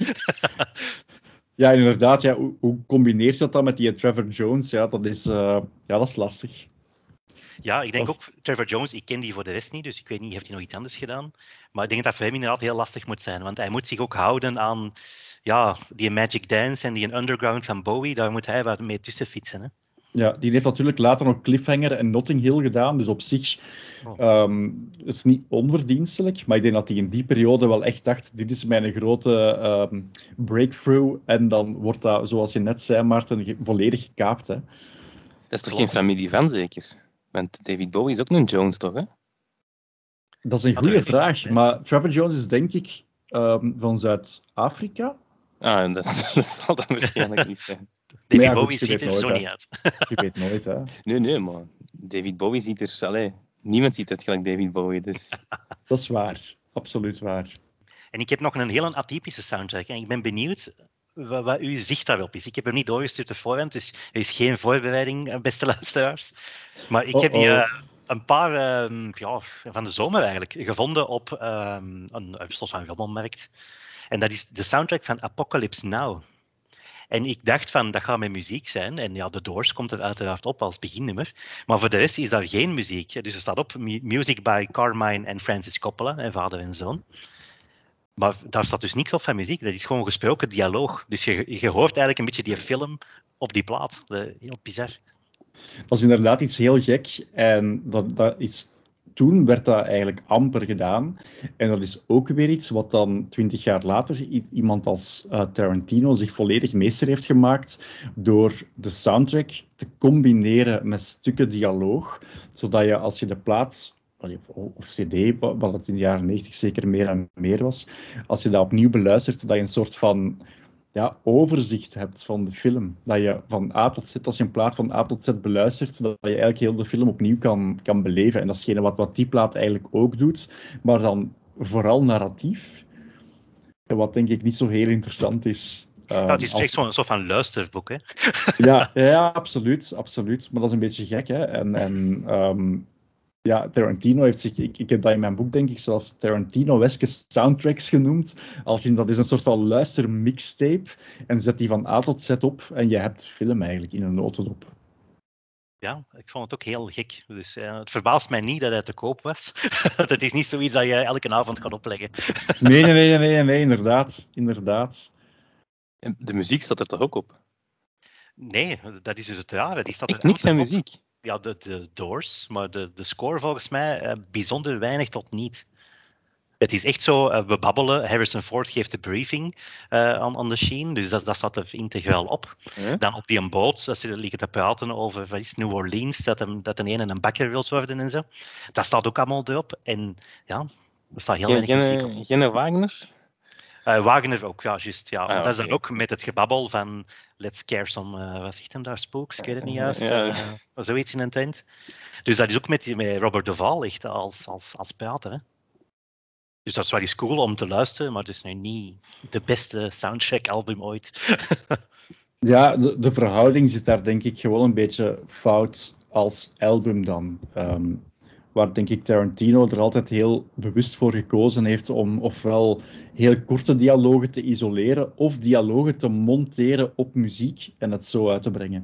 Ja, inderdaad. Ja, hoe combineert je dat dan met die Trevor Jones? Ja, dat is lastig. Ja, ik denk ook, Trevor Jones, ik ken die voor de rest niet, dus ik weet niet, heeft hij nog iets anders gedaan? Maar ik denk dat voor hem inderdaad heel lastig moet zijn, want hij moet zich ook houden aan die Magic Dance en die underground van Bowie, daar moet hij wat mee tussen fietsen. Hè? Ja, die heeft natuurlijk later nog Cliffhanger en Notting Hill gedaan, dus op zich is niet onverdienstelijk, maar ik denk dat hij in die periode wel echt dacht, dit is mijn grote breakthrough, en dan wordt dat, zoals je net zei, Maarten, volledig gekaapt. Hè. Dat is toch geen familie van, zeker? Want David Bowie is ook een Jones, toch? Hè? Dat is een goede vraag, maar Trevor Jones is denk ik van Zuid-Afrika. Ah, dat zal dat waarschijnlijk niet zijn. David Bowie ziet er zo niet uit. Je weet nooit, hè. Nee, maar David Bowie ziet er... niemand ziet het gelijk David Bowie, dus... Dat is waar. Absoluut waar. En ik heb nog een heel atypische soundtrack. En ik ben benieuwd wat uw zicht daarop is. Ik heb hem niet doorgestuurd op voorhand, dus er is geen voorbereiding, beste luisteraars. Maar ik heb die een paar van de zomer eigenlijk gevonden op een soort van rommelmarkt. En dat is de soundtrack van Apocalypse Now. En ik dacht van, dat gaat met muziek zijn. En ja, The Doors komt er uiteraard op als beginnummer. Maar voor de rest is daar geen muziek. Dus er staat op Music by Carmine en Francis Coppola, en vader en zoon. Maar daar staat dus niks op van muziek. Dat is gewoon gesproken dialoog. Dus je hoort eigenlijk een beetje die film op die plaat. Heel bizar. Dat is inderdaad iets heel gek. En toen werd dat eigenlijk amper gedaan. En dat is ook weer iets wat dan 20 jaar later iemand als Tarantino zich volledig meester heeft gemaakt door de soundtrack te combineren met stukken dialoog, zodat je als je de plaat of cd, wat het in de jaren 90 zeker meer en meer was, als je dat opnieuw beluistert, dat je een soort van overzicht hebt van de film. Dat je van A tot Z, als je een plaat van A tot Z beluistert, dat je eigenlijk heel de film opnieuw kan beleven. En dat is wat die plaat eigenlijk ook doet, maar dan vooral narratief. En wat denk ik niet zo heel interessant is. Het is echt zo'n soort van luisterboek, hè? Ja, absoluut. Maar dat is een beetje gek, hè. En Tarantino heeft zich, ik heb dat in mijn boek denk ik zelfs Tarantino-eske soundtracks genoemd, als in dat is een soort van luistermixtape en zet die van A tot Z op en je hebt film eigenlijk in een notendop. Ja, ik vond het ook heel gek. Dus het verbaast mij niet dat hij te koop was. Het is niet zoiets dat je elke avond kan opleggen. Nee, inderdaad. En de muziek staat er toch ook op? Nee, dat is dus het rare. Die staat er Echt niks van amper op. muziek? Ja, de Doors, maar de score volgens mij bijzonder weinig tot niet. Het is echt zo, we babbelen. Harrison Ford geeft de briefing aan de Sheen, dus dat staat er integraal op. Huh? Dan op die boot, dat ze liggen te praten over wat is New Orleans, dat een ene een bakker wil worden en zo. Dat staat ook allemaal erop. En ja, er staat heel weinig muziek op. Geen Wagner? Wagner ook, ja, juist. Ja. Maar dat is dan oké. ook met het gebabbel van let's care some, wat zegt hem daar, spooks? Ik weet het niet juist. Ja. Zoiets in een tent. Dus dat is ook met Robert Duvall echt als prater, hè. Dus dat is wel eens cool om te luisteren, maar het is nu niet de beste soundtrack-album ooit. Ja, de verhouding zit daar denk ik gewoon een beetje fout als album dan. Waar denk ik Tarantino er altijd heel bewust voor gekozen heeft om ofwel heel korte dialogen te isoleren of dialogen te monteren op muziek en het zo uit te brengen.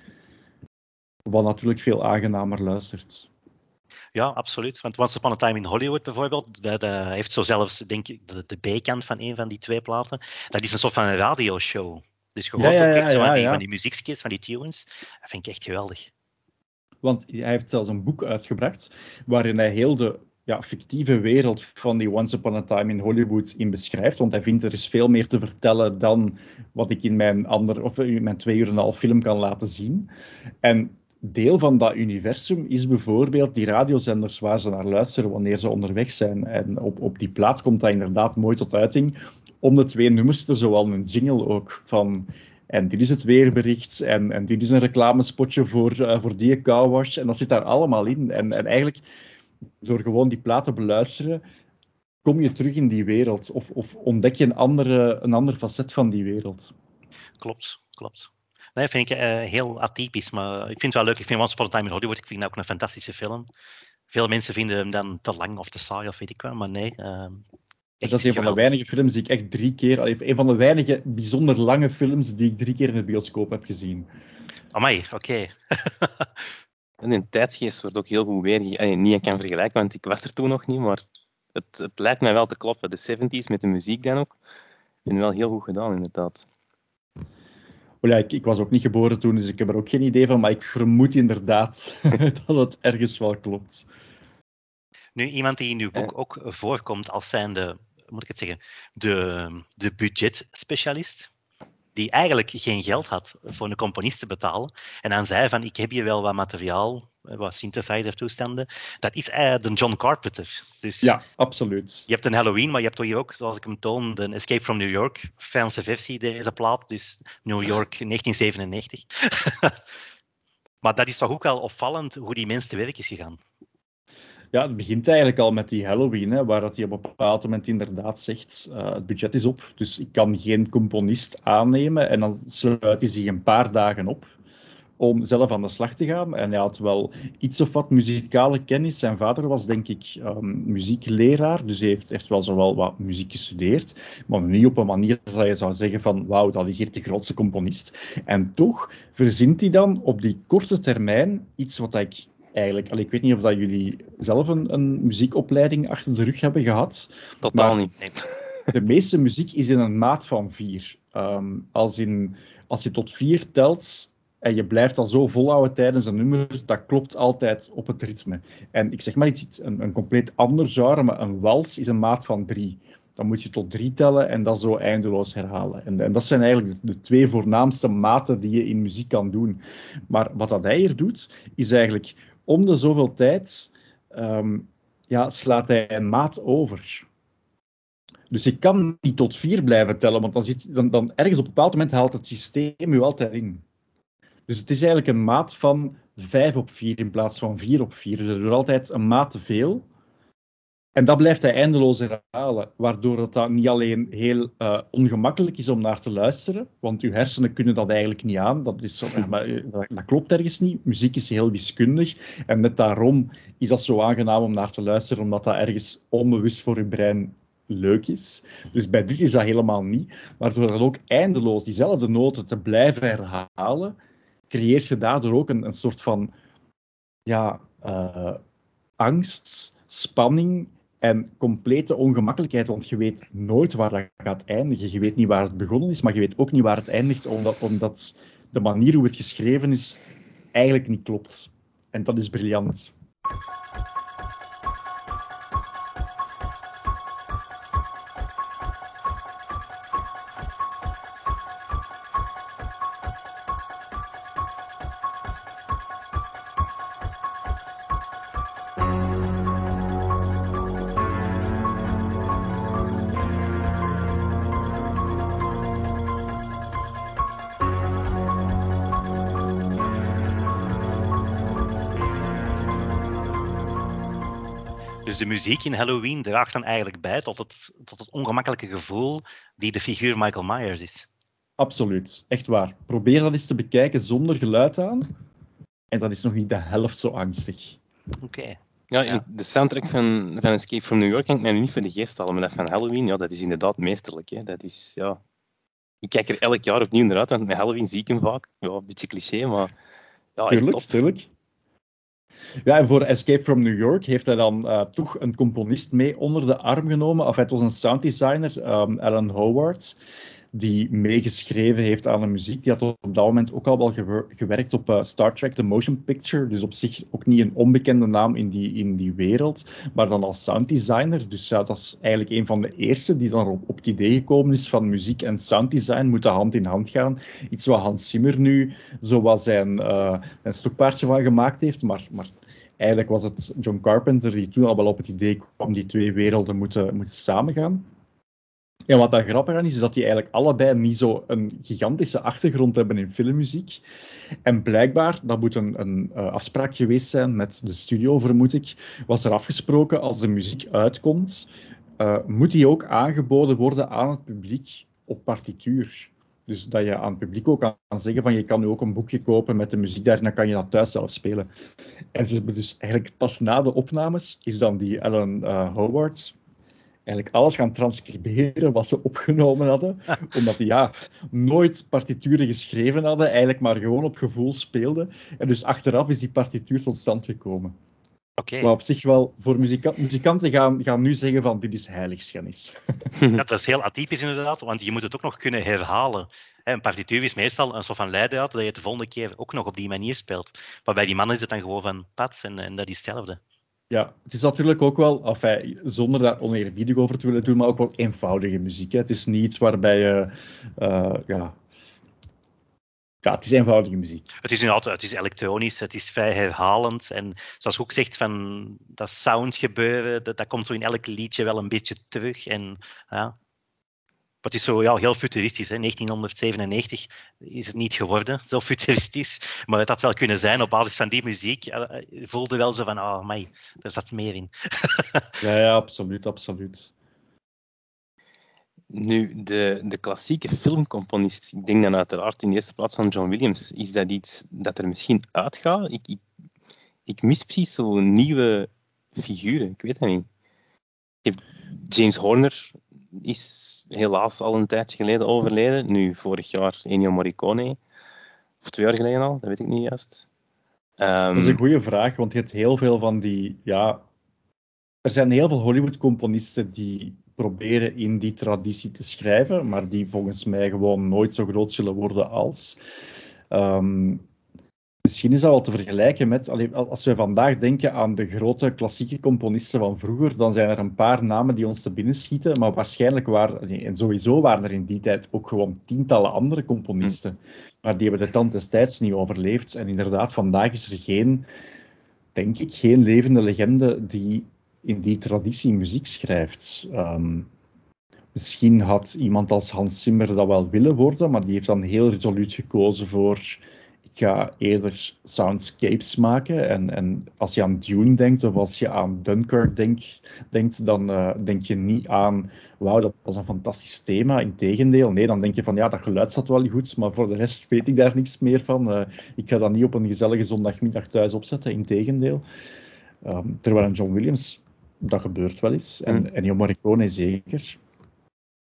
Wat natuurlijk veel aangenamer luistert. Ja, absoluut. Want Once Upon a Time in Hollywood bijvoorbeeld, dat heeft zo zelfs, denk ik, de B-kant van een van die twee platen. Dat is een soort van een radioshow. Dus je hoort ook echt zo van die muziekskits, van die tunes. Dat vind ik echt geweldig. Want hij heeft zelfs een boek uitgebracht waarin hij heel de fictieve wereld van die Once Upon a Time in Hollywood in beschrijft. Want hij vindt er is veel meer te vertellen dan wat ik in mijn 2 uur en een half film kan laten zien. En deel van dat universum is bijvoorbeeld die radiozenders waar ze naar luisteren wanneer ze onderweg zijn. En op die plaat komt dat inderdaad mooi tot uiting. Om de 2 nummers er zowel een jingle ook van. En dit is het weerbericht. En dit is een reclamespotje voor die carwash. En dat zit daar allemaal in. En eigenlijk, door gewoon die platen te beluisteren, kom je terug in die wereld. Of ontdek je een ander facet van die wereld. Klopt. Nee, vind ik heel atypisch, maar ik vind het wel leuk. Ik vind Once Upon a Time in Hollywood, ik vind dat ook een fantastische film. Veel mensen vinden hem dan te lang of te saai of weet ik wat, maar nee. Dat is een van de weinige films die ik echt 3 keer... Een van de weinige bijzonder lange films die ik 3 keer in de bioscoop heb gezien. Amai, oké. En in tijdsgeest wordt ook heel goed weergegeven. Niet kan vergelijken, want ik was er toen nog niet, maar het lijkt mij wel te kloppen. De 70s met de muziek dan ook. Ik vind het wel heel goed gedaan, inderdaad. Ja, ik was ook niet geboren toen, dus ik heb er ook geen idee van, maar ik vermoed inderdaad dat het ergens wel klopt. Nu, iemand die in uw boek ook voorkomt als zijnde, moet ik het zeggen, de budgetspecialist, die eigenlijk geen geld had voor een componist te betalen, en dan zei van, ik heb hier wel wat materiaal, wat synthesizer-toestanden, dat is de John Carpenter. Dus ja, absoluut. Je hebt een Halloween, maar je hebt toch hier ook, zoals ik hem toon, de Escape from New York, Franse versie deze plaat, dus New York 1997. Maar dat is toch ook wel opvallend hoe die mens te werk is gegaan. Ja, het begint eigenlijk al met die Halloween, hè, waar dat hij op een bepaald moment inderdaad zegt, het budget is op, dus ik kan geen componist aannemen. En dan sluit hij zich een paar dagen op om zelf aan de slag te gaan. En hij had wel iets of wat muzikale kennis. Zijn vader was, denk ik, muziekleraar, dus hij heeft wel zowel wat muziek gestudeerd, maar niet op een manier dat je zou zeggen van, wauw, dat is hier de grootste componist. En toch verzint hij dan op die korte termijn iets wat ik eigenlijk... Ik weet niet of dat jullie zelf een muziekopleiding achter de rug hebben gehad. Totaal maar niet. De meeste muziek is in een maat van 4. Als je tot 4 telt en je blijft dat zo volhouden tijdens een nummer, dat klopt altijd op het ritme. En ik zeg maar iets, een compleet ander genre, maar een wals is een maat van 3. Dan moet je tot 3 tellen en dat zo eindeloos herhalen. En dat zijn eigenlijk de 2 voornaamste maten die je in muziek kan doen. Maar wat dat hij hier doet, is eigenlijk om de zoveel tijd slaat hij een maat over. Dus je kan niet tot 4 blijven tellen, want dan ergens op een bepaald moment haalt het systeem je altijd in. Dus het is eigenlijk een maat van 5 op 4 in plaats van 4 op 4. Dus er is altijd een maat te veel. En dat blijft hij eindeloos herhalen, waardoor dat niet alleen heel ongemakkelijk is om naar te luisteren, want uw hersenen kunnen dat eigenlijk niet aan. Dat klopt ergens niet. Muziek is heel wiskundig. En net daarom is dat zo aangenaam om naar te luisteren, omdat dat ergens onbewust voor uw brein leuk is. Dus bij dit is dat helemaal niet. Maar door dan ook eindeloos diezelfde noten te blijven herhalen, creëert je daardoor ook een soort van angst, spanning en complete ongemakkelijkheid, want je weet nooit waar dat gaat eindigen. Je weet niet waar het begonnen is, maar je weet ook niet waar het eindigt, omdat de manier hoe het geschreven is eigenlijk niet klopt. En dat is briljant. Dus de muziek in Halloween draagt dan eigenlijk bij tot het ongemakkelijke gevoel die de figuur Michael Myers is. Absoluut, echt waar. Probeer dat eens te bekijken zonder geluid aan. En dat is nog niet de helft zo angstig. Oké. Ja, de soundtrack van Escape from New York kan ik mij nu niet voor de geest halen, maar dat van Halloween, ja, dat is inderdaad meesterlijk. Hè. Dat is, ja... Ik kijk er elk jaar opnieuw naar uit, want met Halloween zie ik hem vaak. Ja, een beetje cliché, maar ja, echt top. Tuurlijk. Ja, en voor Escape from New York heeft hij dan toch een componist mee onder de arm genomen. Of het was een sounddesigner, Alan Howard, die meegeschreven heeft aan de muziek. Die had op dat moment ook al wel gewerkt op Star Trek The Motion Picture. Dus op zich ook niet een onbekende naam in die wereld. Maar dan als sounddesigner. Dus ja, dat is eigenlijk een van de eerste die dan op het idee gekomen is van muziek en sounddesign moeten hand in hand gaan. Iets wat Hans Zimmer nu zo wat zijn stokpaardje van gemaakt heeft. Maar eigenlijk was het John Carpenter die toen al wel op het idee kwam die twee werelden moeten samengaan. En wat daar grappig aan is dat die eigenlijk allebei niet zo een gigantische achtergrond hebben in filmmuziek. En blijkbaar, dat moet een afspraak geweest zijn met de studio, vermoed ik, was er afgesproken als de muziek uitkomt, moet die ook aangeboden worden aan het publiek op partituur. Dus dat je aan het publiek ook kan zeggen van je kan nu ook een boekje kopen met de muziek daar en dan kan je dat thuis zelf spelen. En ze hebben dus eigenlijk pas na de opnames is dan die Alan Howard eigenlijk alles gaan transcriberen wat ze opgenomen hadden, omdat die nooit partituren geschreven hadden, eigenlijk maar gewoon op gevoel speelden. En dus achteraf is die partituur tot stand gekomen. Okay. Maar op zich wel, voor muzikanten gaan nu zeggen van dit is heiligschennis. Ja, dat is heel atypisch inderdaad, want je moet het ook nog kunnen herhalen. Een partituur is meestal een soort van leidraad dat je het de volgende keer ook nog op die manier speelt. Maar bij die man is het dan gewoon van pats en dat is hetzelfde. Ja, het is natuurlijk ook wel, zonder daar oneerbiedig over te willen doen, maar ook wel eenvoudige muziek. Hè. Het is niet iets waarbij je... het is eenvoudige muziek. Het is elektronisch, het is vrij herhalend. En zoals je ook zegt, van dat soundgebeuren, dat komt zo in elk liedje wel een beetje terug. En ja... Het is zo heel futuristisch. Hè. 1997 is het niet geworden, zo futuristisch. Maar het had wel kunnen zijn op basis van die muziek. Je voelde wel zo van, amai, daar zat meer in. Ja, absoluut. Nu, de klassieke filmcomponist, ik denk dan uiteraard in de eerste plaats aan John Williams. Is dat iets dat er misschien uitgaat? Ik mis precies zo'n nieuwe figuren, ik weet het niet. James Horner is helaas al een tijdje geleden overleden. Nu, vorig jaar Ennio Morricone. Of 2 jaar geleden al, dat weet ik niet juist. Dat is een goede vraag, want je hebt heel veel van die... Ja, er zijn heel veel Hollywood-componisten die proberen in die traditie te schrijven, maar die volgens mij gewoon nooit zo groot zullen worden als... Misschien is dat wel te vergelijken met, als we vandaag denken aan de grote klassieke componisten van vroeger, dan zijn er een paar namen die ons te binnen schieten, maar waarschijnlijk en sowieso waren er in die tijd ook gewoon tientallen andere componisten. Maar die hebben de tand des tijds niet overleefd. En inderdaad, vandaag is er denk ik, geen levende legende die in die traditie muziek schrijft. Misschien had iemand als Hans Zimmer dat wel willen worden, maar die heeft dan heel resoluut gekozen voor... Ik ga eerder soundscapes maken. En als je aan Dune denkt, of als je aan Dunkirk denkt, dan denk je niet aan... Wauw, dat was een fantastisch thema. Integendeel, nee, dan denk je van... Ja, dat geluid zat wel goed, maar voor de rest weet ik daar niks meer van. Ik ga dat niet op een gezellige zondagmiddag thuis opzetten. Integendeel. Terwijl aan John Williams, dat gebeurt wel eens. En Ennio Morricone zeker.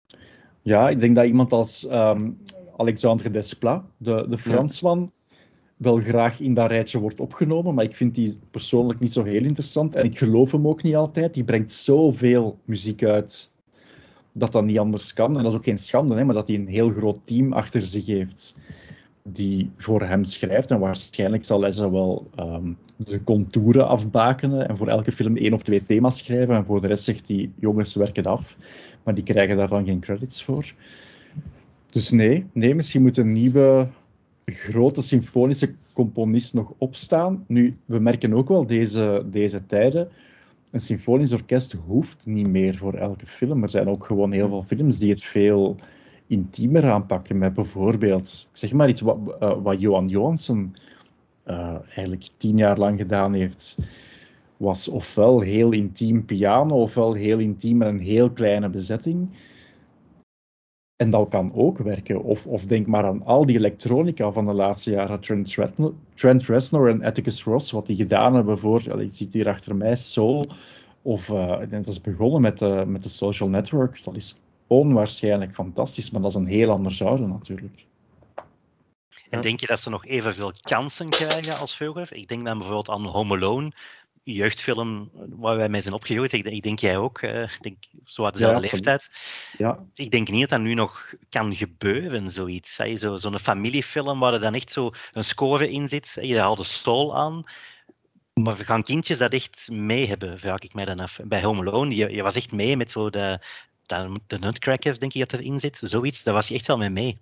Ja, ik denk dat iemand als Alexandre Desplat, de Fransman... wel graag in dat rijtje wordt opgenomen, maar ik vind die persoonlijk niet zo heel interessant. En ik geloof hem ook niet altijd. Die brengt zoveel muziek uit dat niet anders kan. En dat is ook geen schande, hè, maar dat hij een heel groot team achter zich heeft die voor hem schrijft. En waarschijnlijk zal hij zo wel de contouren afbakenen en voor elke film 1 of 2 thema's schrijven. En voor de rest zegt hij, jongens, werk het af. Maar die krijgen daar dan geen credits voor. Dus nee, misschien moet een nieuwe grote symfonische componist nog opstaan. Nu, we merken ook wel deze tijden, een symfonisch orkest hoeft niet meer voor elke film. Er zijn ook gewoon heel veel films die het veel intiemer aanpakken. Met bijvoorbeeld, ik zeg maar iets wat Johan Johansson eigenlijk 10 jaar lang gedaan heeft, was ofwel heel intiem piano, ofwel heel intiem met een heel kleine bezetting. En dat kan ook werken. Of denk maar aan al die elektronica van de laatste jaren. Trent Reznor en Atticus Ross, wat die gedaan hebben voor, je ziet hier achter mij, Soul. Of dat is begonnen met de Social Network. Dat is onwaarschijnlijk fantastisch, maar dat is een heel ander genre natuurlijk. En denk je dat ze nog evenveel kansen krijgen als vroeger? Ik denk dan bijvoorbeeld aan Home Alone, jeugdfilm waar wij mee zijn opgegroeid. Ik denk jij ook. Ik denk zo uit dezelfde leeftijd. Ja. Ik denk niet dat dat nu nog kan gebeuren, zoiets. Zo'n familiefilm waar er dan echt zo een score in zit. Je haalt de soul aan. Maar gaan kindjes dat echt mee hebben, vraag ik mij dan af. Bij Home Alone, je was echt mee met zo de Nutcracker, denk ik dat erin zit. Zoiets, daar was je echt wel mee.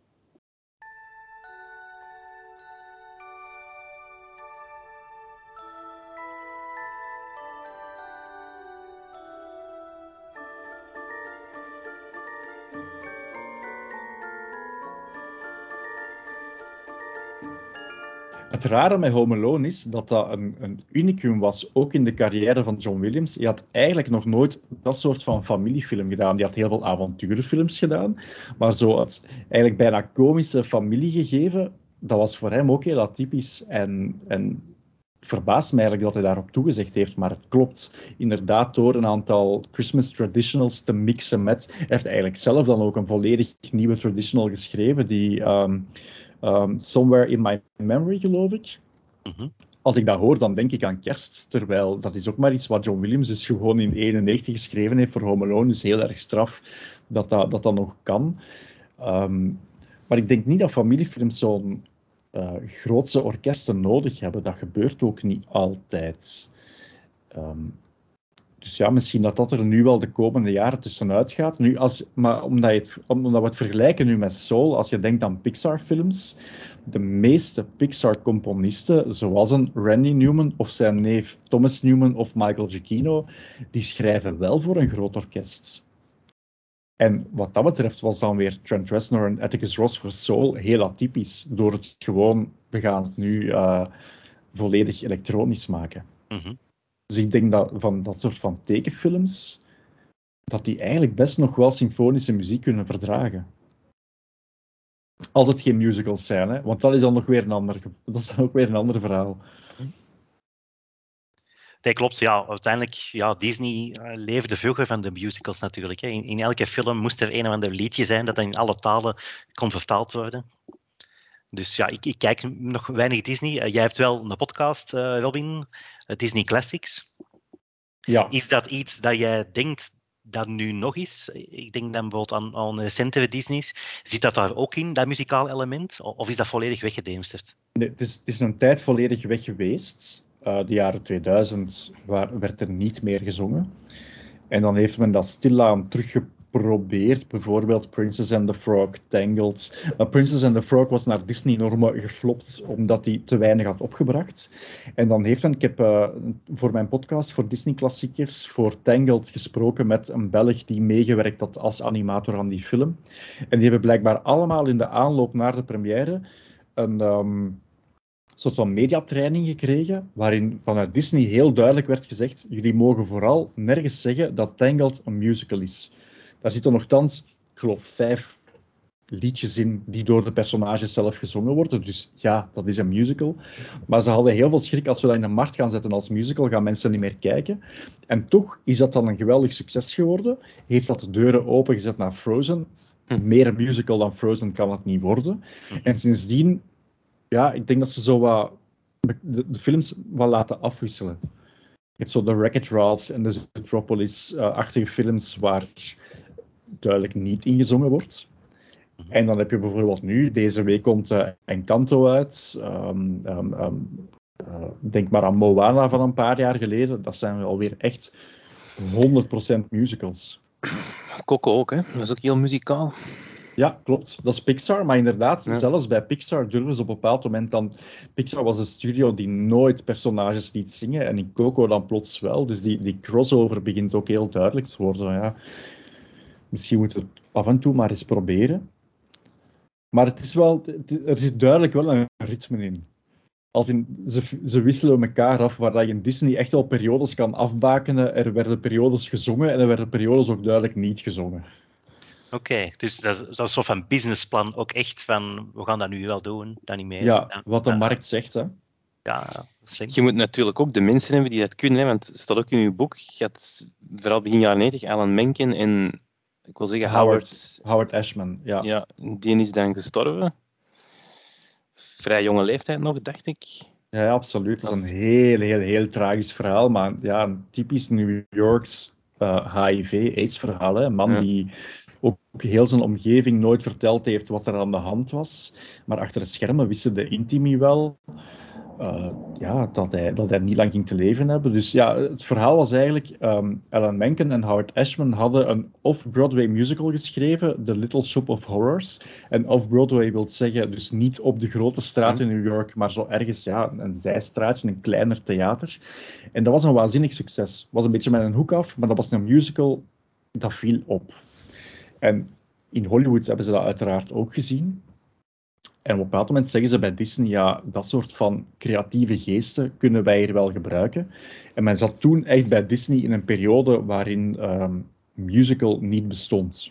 Het rare met Home Alone is dat dat een unicum was, ook in de carrière van John Williams. Hij had eigenlijk nog nooit dat soort van familiefilm gedaan. Die had heel veel avonturenfilms gedaan, maar zo het eigenlijk bijna komische familiegegeven, dat was voor hem ook heel atypisch. En het verbaast mij eigenlijk dat hij daarop toegezegd heeft, maar het klopt. Inderdaad, door een aantal Christmas traditionals te mixen met... Hij heeft eigenlijk zelf dan ook een volledig nieuwe traditional geschreven, die... Somewhere in My Memory, geloof ik. Mm-hmm. Als ik dat hoor, dan denk ik aan kerst. Terwijl dat is ook maar iets wat John Williams dus gewoon in 1991 geschreven heeft voor Home Alone. Dus heel erg straf dat nog kan. Maar ik denk niet dat familiefilms zo'n grootse orkesten nodig hebben. Dat gebeurt ook niet altijd. Dus ja, misschien dat er nu wel de komende jaren tussenuit gaat. Nu, maar omdat we het vergelijken nu met Soul, als je denkt aan Pixar-films, de meeste Pixar-componisten, zoals een Randy Newman of zijn neef Thomas Newman of Michael Giacchino, die schrijven wel voor een groot orkest. En wat dat betreft was dan weer Trent Reznor en Atticus Ross voor Soul heel atypisch, door het gewoon, we gaan het nu volledig elektronisch maken. Mm-hmm. Dus ik denk dat van dat soort van tekenfilms, dat die eigenlijk best nog wel symfonische muziek kunnen verdragen. Als het geen musicals zijn, hè? Want dat is dan nog weer een ander verhaal. Nee, klopt. Ja, uiteindelijk, ja, Disney leefde vroeger van de musicals natuurlijk. Hè. In elke film moest er een of ander liedje zijn dat dan in alle talen kon vertaald worden. Dus ja, ik kijk nog weinig Disney. Jij hebt wel een podcast, Robin, Disney Classics. Ja. Is dat iets dat jij denkt dat nu nog is? Ik denk dan bijvoorbeeld aan recentere Disney's. Zit dat daar ook in, dat muzikaal element? Of is dat volledig weggedemsterd? Nee, het is een tijd volledig weg geweest. De jaren 2000 werd er niet meer gezongen. En dan heeft men dat stilaan teruggeprobeerd. Bijvoorbeeld Princess and the Frog, Tangled. Princess and the Frog was naar Disney enorm geflopt, omdat hij te weinig had opgebracht. En dan heeft men, ik heb voor mijn podcast, voor Disney Klassiekers, voor Tangled gesproken met een Belg die meegewerkt had als animator aan die film. En die hebben blijkbaar allemaal in de aanloop naar de première een soort van mediatraining gekregen, waarin vanuit Disney heel duidelijk werd gezegd, jullie mogen vooral nergens zeggen dat Tangled een musical is. Daar zitten nogthans, ik geloof, 5 liedjes in die door de personages zelf gezongen worden. Dus ja, dat is een musical. Maar ze hadden heel veel schrik, als we dat in de markt gaan zetten als musical, gaan mensen niet meer kijken. En toch is dat dan een geweldig succes geworden. Heeft dat de deuren opengezet naar Frozen. Meer een musical dan Frozen kan het niet worden. En sindsdien Ja, ik denk dat ze zo wat de films wat laten afwisselen. Je hebt zo de Wreck-It Ralphs en de Zootropolis-achtige films waar duidelijk niet ingezongen wordt. En dan heb je bijvoorbeeld nu, deze week komt Encanto uit. Denk maar aan Moana van een paar jaar geleden. Dat zijn alweer echt 100% musicals. Coco ook, hè? Dat is ook heel muzikaal. Ja, klopt. Dat is Pixar, maar inderdaad, Ja. zelfs bij Pixar durven ze op een bepaald moment dan... Pixar was een studio die nooit personages liet zingen, en in Coco dan plots wel. Dus die crossover begint ook heel duidelijk te worden. Ja. Misschien moeten we het af en toe maar eens proberen. Maar het is wel, er zit duidelijk wel een ritme in. Ze wisselen elkaar af, waar je in Disney echt wel periodes kan afbakenen. Er werden periodes gezongen en er werden periodes ook duidelijk niet gezongen. Oké, dus dat is een soort van businessplan ook echt van, we gaan dat nu wel doen, dat niet meer. Ja, wat de markt zegt, hè. Ja, slim. Je moet natuurlijk ook de mensen hebben die dat kunnen, hè, want het staat ook in uw boek. Je had vooral begin jaren 90 Alan Menken en ik wil zeggen Howard Ashman, ja. Ja, die is dan gestorven. Vrij jonge leeftijd nog, dacht ik. Ja, absoluut. Dat is een heel tragisch verhaal, maar ja, een typisch New Yorks HIV-AIDS-verhaal. Een man die ook heel zijn omgeving nooit verteld heeft wat er aan de hand was, maar achter de schermen wisten de intimi wel dat hij niet lang ging te leven hebben. Dus ja, het verhaal was eigenlijk, Alan Menken en Howard Ashman hadden een off-Broadway musical geschreven, The Little Shop of Horrors. En off-Broadway wil zeggen, dus niet op de grote straat in New York, maar zo ergens, ja, een zijstraatje, een kleiner theater. En dat was een waanzinnig succes. Het was een beetje met een hoek af, maar dat was een musical, dat viel op. En in Hollywood hebben ze dat uiteraard ook gezien. En op een bepaald moment zeggen ze bij Disney, ja, dat soort van creatieve geesten kunnen wij hier wel gebruiken. En men zat toen echt bij Disney in een periode waarin musical niet bestond.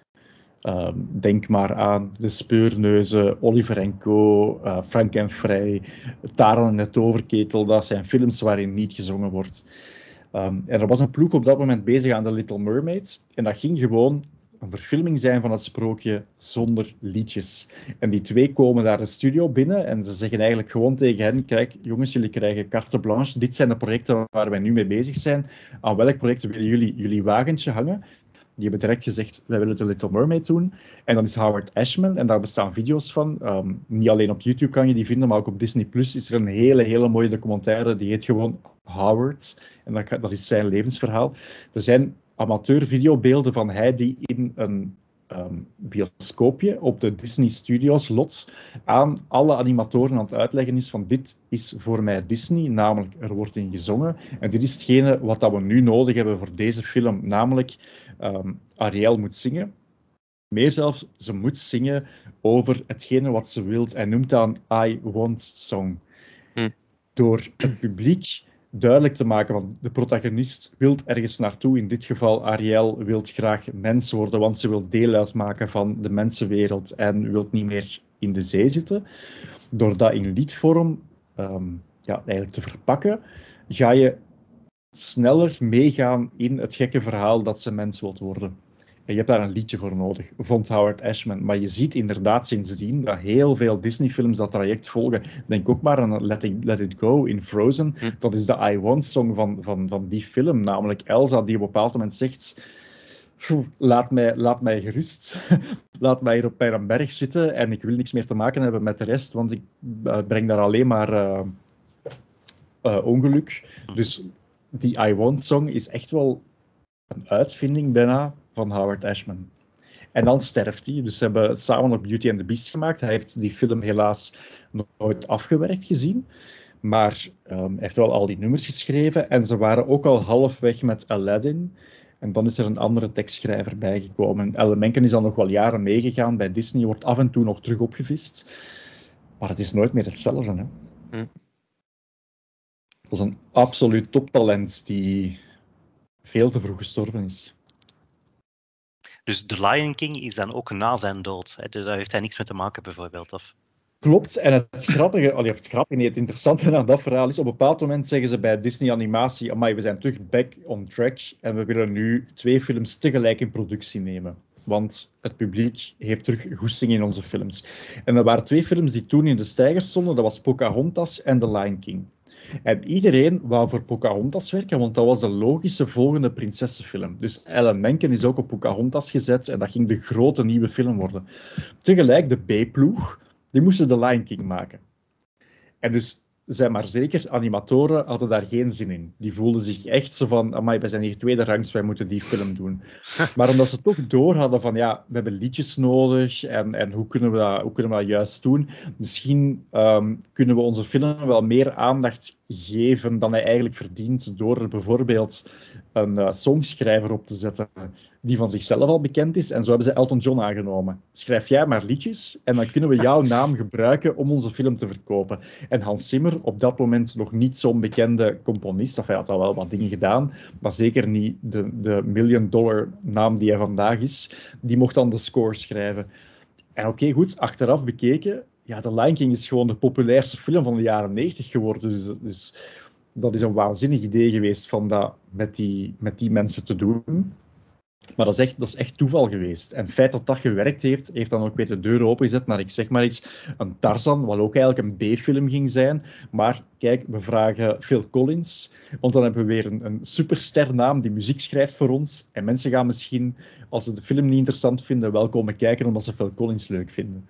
Denk maar aan De Speurneuzen, Oliver Co., Frank en Vrij, Taran en de Toverketel. Dat zijn films waarin niet gezongen wordt. En er was een ploeg op dat moment bezig aan The Little Mermaid. En dat ging gewoon een verfilming zijn van het sprookje zonder liedjes. En die twee komen daar de studio binnen en ze zeggen eigenlijk gewoon tegen hen, kijk jongens, jullie krijgen carte blanche, dit zijn de projecten waar wij nu mee bezig zijn. Aan welk project willen jullie wagentje hangen? Die hebben direct gezegd, wij willen The Little Mermaid doen. En dan is Howard Ashman, en daar bestaan video's van. Niet alleen op YouTube kan je die vinden, maar ook op Disney Plus is er een hele mooie documentaire. Die heet gewoon Howard. En dat is zijn levensverhaal. Er zijn amateur-videobeelden van hij die in een bioscoopje op de Disney Studios lot aan alle animatoren aan het uitleggen is van dit is voor mij Disney, namelijk er wordt in gezongen. En dit is hetgene wat dat we nu nodig hebben voor deze film, namelijk Ariel moet zingen. Meer zelfs, ze moet zingen over hetgene wat ze wilt. Hij noemt dat een I Want Song. Door het publiek duidelijk te maken, want de protagonist wil ergens naartoe. In dit geval, Ariel wil graag mens worden, want ze wil deel uitmaken van de mensenwereld en wil niet meer in de zee zitten. Door dat in liedvorm eigenlijk te verpakken, ga je sneller meegaan in het gekke verhaal dat ze mens wilt worden. En je hebt daar een liedje voor nodig, vond Howard Ashman. Maar je ziet inderdaad sindsdien dat heel veel Disney-films dat traject volgen. Denk ook maar aan Let It Go in Frozen. Dat is de I Want Song van die film. Namelijk Elsa die op een bepaald moment zegt... Laat mij gerust. Laat mij hier op een berg zitten en ik wil niks meer te maken hebben met de rest, want ik breng daar alleen maar ongeluk. Dus die I Want Song is echt wel een uitvinding bijna van Howard Ashman. En dan sterft hij. Dus ze hebben samen nog Beauty and the Beast gemaakt. Hij heeft die film helaas nooit afgewerkt gezien. Maar hij heeft wel al die nummers geschreven. En ze waren ook al halfweg met Aladdin. En dan is er een andere tekstschrijver bijgekomen. Alan Menken is dan nog wel jaren meegegaan bij Disney. Wordt af en toe nog terug opgevist. Maar het is nooit meer hetzelfde. Hè? Dat is een absoluut toptalent die veel te vroeg gestorven is. Dus The Lion King is dan ook na zijn dood. Hè? Daar heeft hij niks mee te maken, bijvoorbeeld. Of? Klopt, en het interessante aan dat verhaal is, op een bepaald moment zeggen ze bij Disney Animatie, amai, we zijn terug back on track en we willen nu 2 films tegelijk in productie nemen. want het publiek heeft terug goesting in onze films. En er waren 2 films die toen in de stijger stonden, dat was Pocahontas en The Lion King. En iedereen wou voor Pocahontas werken, want dat was de logische volgende prinsessenfilm. Dus Alan Menken is ook op Pocahontas gezet en dat ging de grote nieuwe film worden. Tegelijk, de B-ploeg, die moesten The Lion King maken. En dus zijn maar zeker, animatoren hadden daar geen zin in. Die voelden zich echt zo van, amai, wij zijn hier tweede rangs, wij moeten die film doen. Maar omdat ze toch door hadden van, ja, we hebben liedjes nodig en hoe kunnen we dat juist doen? Misschien kunnen we onze film wel meer aandacht geven dan hij eigenlijk verdient door er bijvoorbeeld een songschrijver op te zetten die van zichzelf al bekend is. En zo hebben ze Elton John aangenomen. Schrijf jij maar liedjes en dan kunnen we jouw naam gebruiken om onze film te verkopen. En Hans Zimmer, op dat moment nog niet zo'n bekende componist, of hij had al wel wat dingen gedaan, maar zeker niet de $1 miljoen naam die hij vandaag is, die mocht dan de score schrijven. En oké, goed, achteraf bekeken, ja, The Lion King is gewoon de populairste film van de jaren 90 geworden. Dus dat is een waanzinnig idee geweest van dat met die mensen te doen. Maar dat is echt toeval geweest. En het feit dat dat gewerkt heeft, heeft dan ook weer de deur opengezet naar, ik zeg maar iets, een Tarzan, wat ook eigenlijk een B-film ging zijn. Maar kijk, we vragen Phil Collins, want dan hebben we weer een supersternaam die muziek schrijft voor ons. En mensen gaan misschien, als ze de film niet interessant vinden, wel komen kijken omdat ze Phil Collins leuk vinden.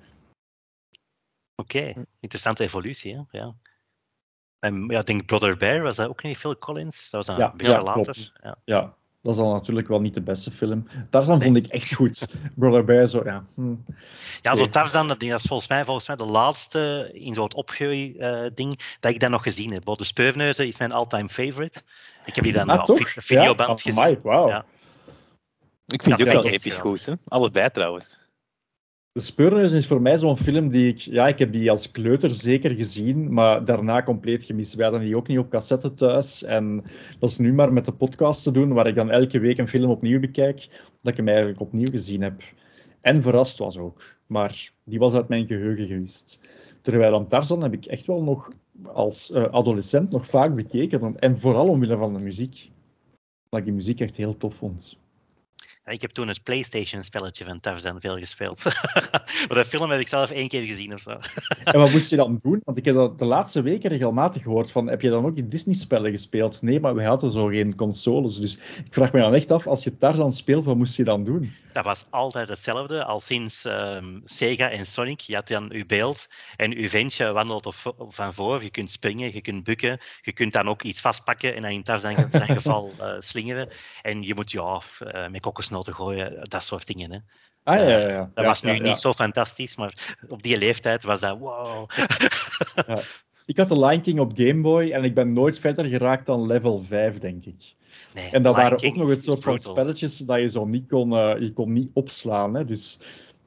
Oké, interessante evolutie, hè? Ja. En ja, ik denk Brother Bear, was dat ook niet Phil Collins? Dat was dan een beetje later. Ja, dat is dan natuurlijk wel niet de beste film. Tarzan vond ik echt goed. Brother Bear, zo, ja. Ja, zo Tarzan, dat is volgens mij de laatste in zo'n opgroei-ding dat ik dan nog gezien heb. De Speurneuzen is mijn all-time favorite. Ik heb die dan op videoband gezien. Amai, wow. Ja. Ik vind die ook wel episch goed, hè? Allebei trouwens. De Speurneuzen is voor mij zo'n film die ik heb die als kleuter zeker gezien, maar daarna compleet gemist. Wij hadden die ook niet op cassette thuis. En dat is nu maar met de podcast te doen, waar ik dan elke week een film opnieuw bekijk, dat ik hem eigenlijk opnieuw gezien heb. En verrast was ook. Maar die was uit mijn geheugen gewist. Terwijl aan Tarzan heb ik echt wel nog als adolescent nog vaak bekeken. En vooral omwille van de muziek. Dat ik die muziek echt heel tof vond. Ik heb toen het PlayStation-spelletje van Tarzan veel gespeeld. Maar de film heb ik zelf 1 keer gezien of zo. En wat moest je dan doen? Want ik heb dat de laatste weken regelmatig gehoord van, heb je dan ook die Disney-spellen gespeeld? Nee, maar wij hadden zo geen consoles. Dus ik vraag me dan echt af, als je Tarzan speelt, wat moest je dan doen? Dat was altijd hetzelfde, al sinds Sega en Sonic. Je had dan je beeld en je ventje wandelt van voor. Je kunt springen, je kunt bukken. Je kunt dan ook iets vastpakken en dan in Tarzan zijn geval slingeren. En je moet met kokosnoten gooien, dat soort dingen. Hè. Ja. Dat was nu niet zo fantastisch, maar op die leeftijd was dat wow. Ja. Ik had de Lion King op Game Boy en ik ben nooit verder geraakt dan level 5, denk ik. Nee, en dat Lion waren King ook nog het soort van brutal. spelletjes dat je zo niet je kon niet opslaan. Hè? Dus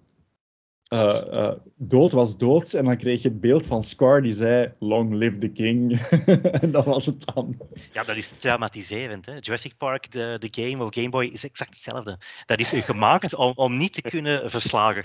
dood was dood en dan kreeg je het beeld van Scar die zei Long live the king. En dat was het dan. Ja, dat is traumatiserend. Hè? Jurassic Park, de game of Game Boy, is exact hetzelfde. Dat is gemaakt om niet te kunnen verslagen.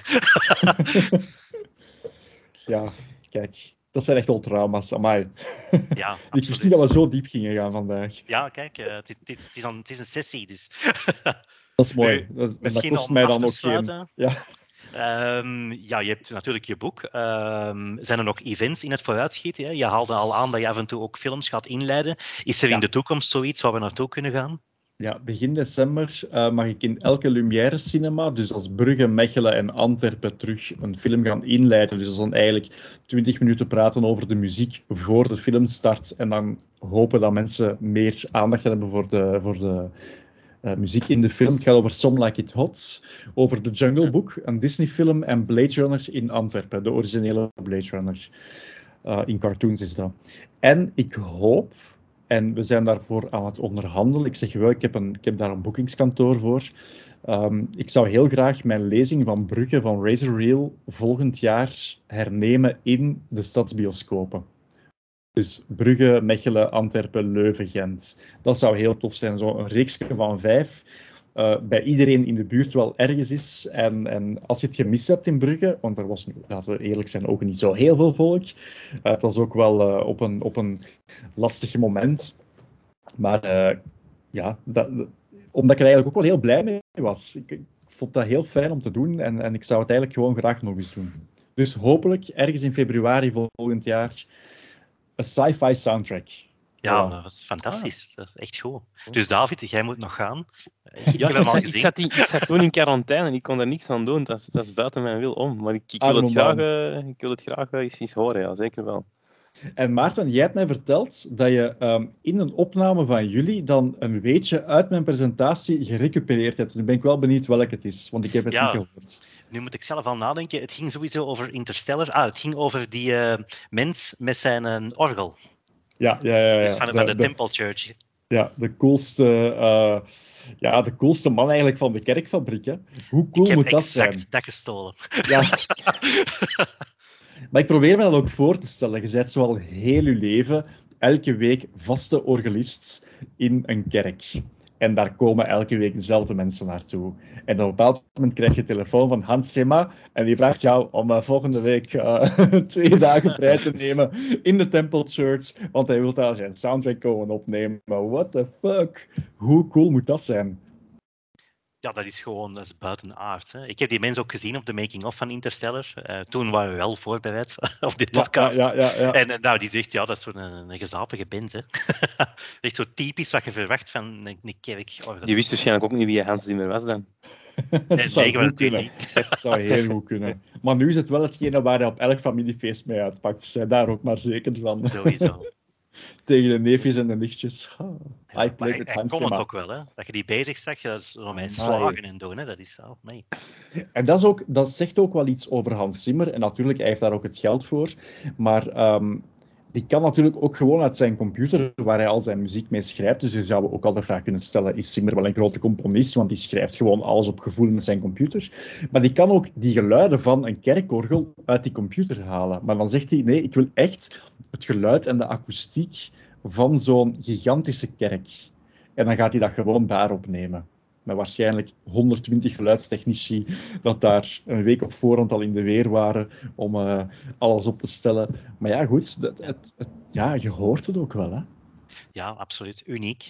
Ja, kijk. Dat zijn echt wel trauma's. Amai. Ja, ik wist niet dat we zo diep gingen gaan vandaag. Ja, kijk, het is een sessie, dus. Dat is mooi. Dat kost mij dan ook geen... Ja. Je hebt natuurlijk je boek. Zijn er nog events in het vooruitschieten? Hè? Je haalde al aan dat je af en toe ook films gaat inleiden. Is er in de toekomst zoiets waar we naartoe kunnen gaan? Ja, begin december mag ik in elke Lumière cinema, dus als Brugge, Mechelen en Antwerpen, terug een film gaan inleiden. Dus dat is dan eigenlijk 20 minuten praten over de muziek voor de filmstart. En dan hopen dat mensen meer aandacht hebben voor de muziek in de film. Het gaat over Some Like It Hot, over The Jungle Book, een Disney-film, en Blade Runner in Antwerpen, de originele Blade Runner. In cartoons is dat. En ik hoop... En we zijn daarvoor aan het onderhandelen. Ik zeg wel, ik heb daar een boekingskantoor voor. Ik zou heel graag mijn lezing van Brugge van Razor Reel volgend jaar hernemen in de stadsbioscopen. Dus Brugge, Mechelen, Antwerpen, Leuven, Gent. Dat zou heel tof zijn. Zo een reeksje van 5. Bij iedereen in de buurt wel ergens is. En als je het gemist hebt in Brugge, want er was, laten we eerlijk zijn, ook niet zo heel veel volk. Het was ook wel op een lastig moment. Maar omdat ik er eigenlijk ook wel heel blij mee was. Ik vond dat heel fijn om te doen en ik zou het eigenlijk gewoon graag nog eens doen. Dus hopelijk ergens in februari volgend jaar een sci-fi soundtrack. Ja, Voilà. dat is fantastisch. Dat is echt goed. Dus David, jij moet nog gaan. Ik Ja, heb hem al gezien. ik zat toen in quarantaine en ik kon er niks aan doen. Dat is buiten mijn wil om. Maar ik wil het Arme graag, ik wil het graag eens horen, ja, zeker wel. En Maarten, jij hebt mij verteld dat je in een opname van jullie dan een weetje uit mijn presentatie gerecupereerd hebt. Nu ben ik wel benieuwd welk het is, want ik heb het niet Ja, gehoord. nu moet ik zelf al nadenken. Het ging sowieso over Interstellar. Het ging over die mens met zijn orgel. Ja. Dus van de Temple Church. Ja, de coolste man eigenlijk van de kerkfabriek. Hè. Hoe cool Ik heb moet dat exact zijn? dat gestolen. Ja, maar ik probeer me dat ook voor te stellen. Je bent zo al heel je leven elke week vaste organist in een kerk. En daar komen elke week dezelfde mensen naartoe. En op een bepaald moment krijg je telefoon van Hans Zimmer en die vraagt jou om volgende week 2 dagen vrij te nemen in de Temple Church, want hij wil daar zijn soundtrack komen opnemen. Maar what the fuck? Hoe cool moet dat zijn? Ja, dat is buitenaard. Hè. Ik heb die mensen ook gezien op de making-of van Interstellar. Toen waren we wel voorbereid op dit podcast. Ja. En nou, die zegt, ja, dat is zo'n een gezapige band. Hè. Echt zo typisch wat je verwacht van een kerk. Die wist waarschijnlijk ook niet wie Hans Zimmer was dan. Het zou Nee, goed kunnen. Het zou heel goed kunnen. Maar nu is het wel hetgene waar hij op elk familiefeest mee uitpakt. Zij daar ook maar zeker van. Sowieso. Tegen de neefjes en de nichtjes. Ja, I maar played with hij Hans kon het Zimmer. ook wel, hè. Dat je die bezig zag, dat is zo met Amai. slagen en doen, hè. Dat is zo, nee. En dat zegt ook wel iets over Hans Zimmer. En natuurlijk, hij heeft daar ook het geld voor. Maar die kan natuurlijk ook gewoon uit zijn computer, waar hij al zijn muziek mee schrijft. Dus je zou ook al de vraag kunnen stellen, is Zimmer wel een grote componist? Want die schrijft gewoon alles op gevoel met zijn computer. Maar die kan ook die geluiden van een kerkorgel uit die computer halen. Maar dan zegt hij, nee, ik wil echt het geluid en de akoestiek van zo'n gigantische kerk. En dan gaat hij dat gewoon daar opnemen. Met waarschijnlijk 120 geluidstechnici dat daar een week op voorhand al in de weer waren om alles op te stellen. Maar ja, goed, je hoort het ook wel, hè. Ja, absoluut. Uniek.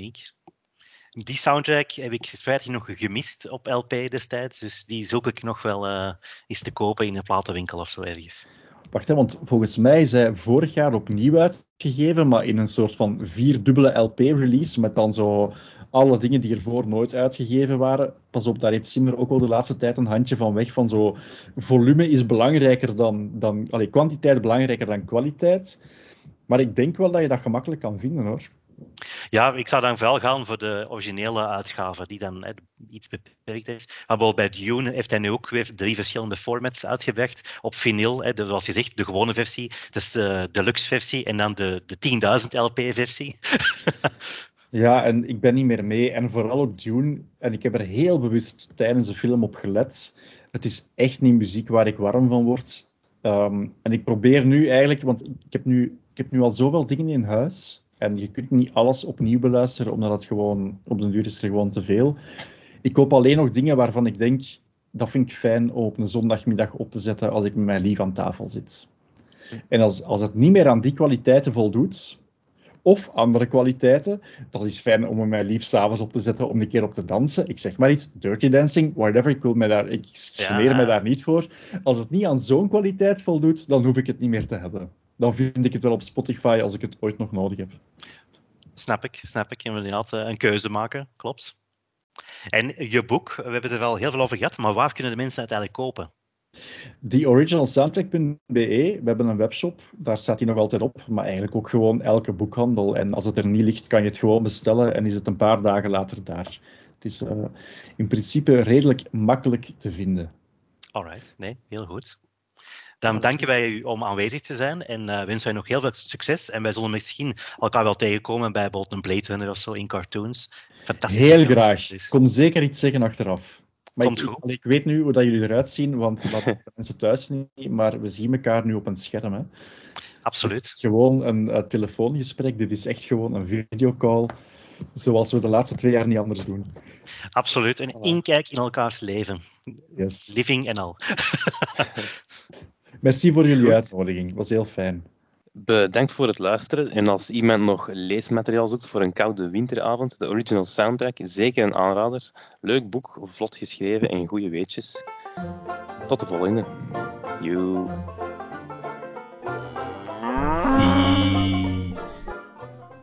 Die soundtrack heb ik spijtig nog gemist op LP destijds. Dus die zoek ik nog wel eens te kopen in een platenwinkel of zo ergens. Wacht, hè, want volgens mij is hij vorig jaar opnieuw uitgegeven, maar in een soort van 4-dubbele LP-release, met dan zo alle dingen die ervoor nooit uitgegeven waren. Pas op, daar heeft Zimmer ook wel de laatste tijd een handje van weg, van zo, volume is belangrijker dan kwantiteit belangrijker dan kwaliteit. Maar ik denk wel dat je dat gemakkelijk kan vinden, hoor. Ja, ik zou dan wel gaan voor de originele uitgave, die dan iets beperkt is. Maar bijvoorbeeld bij Dune heeft hij nu ook weer 3 verschillende formats uitgebracht. Op vinyl, zoals gezegd, de gewone versie, dus de deluxe versie en dan de 10.000 LP versie. Ja, en ik ben niet meer mee. En vooral ook Dune. En ik heb er heel bewust tijdens de film op gelet. Het is echt niet muziek waar ik warm van word. En ik probeer nu eigenlijk, want ik heb nu al zoveel dingen in huis. En je kunt niet alles opnieuw beluisteren, omdat het gewoon, op den duur is er gewoon te veel. Ik koop alleen nog dingen waarvan ik denk, dat vind ik fijn om op een zondagmiddag op te zetten als ik met mijn lief aan tafel zit. En als het niet meer aan die kwaliteiten voldoet, of andere kwaliteiten. Dat is fijn om mijn lief s'avonds op te zetten om een keer op te dansen. Ik zeg maar iets, dirty dancing, whatever. Ik geneer me daar niet voor. Als het niet aan zo'n kwaliteit voldoet, dan hoef ik het niet meer te hebben. Dan vind ik het wel op Spotify als ik het ooit nog nodig heb. Snap ik. Je moet inderdaad een keuze maken, klopt. En je boek, we hebben er al heel veel over gehad, maar waar kunnen de mensen uiteindelijk kopen? TheOriginalSoundtrack.be, we hebben een webshop, daar staat hij nog altijd op, maar eigenlijk ook gewoon elke boekhandel. En als het er niet ligt, kan je het gewoon bestellen en is het een paar dagen later daar. Het is in principe redelijk makkelijk te vinden. Alright, nee, heel goed. Dan danken wij u om aanwezig te zijn en wensen wij nog heel veel succes. En wij zullen misschien elkaar wel tegenkomen bij bijvoorbeeld een Blade Runner of zo in cartoons. Fantastisch. Heel graag. Kom zeker iets zeggen achteraf. Maar ik weet nu hoe dat jullie eruit zien, want dat weten mensen thuis niet, maar we zien elkaar nu op een scherm. Hè. Absoluut. Het is gewoon een telefoongesprek, dit is echt gewoon een videocall, zoals we de laatste 2 jaar niet anders doen. Absoluut, een inkijk in elkaars leven. Yes. Living en al. Merci voor jullie uitnodiging, het was heel fijn. Bedankt voor het luisteren. En als iemand nog leesmateriaal zoekt voor een koude winteravond, de original soundtrack, zeker een aanrader. Leuk boek, vlot geschreven en goede weetjes. Tot de volgende. Joe.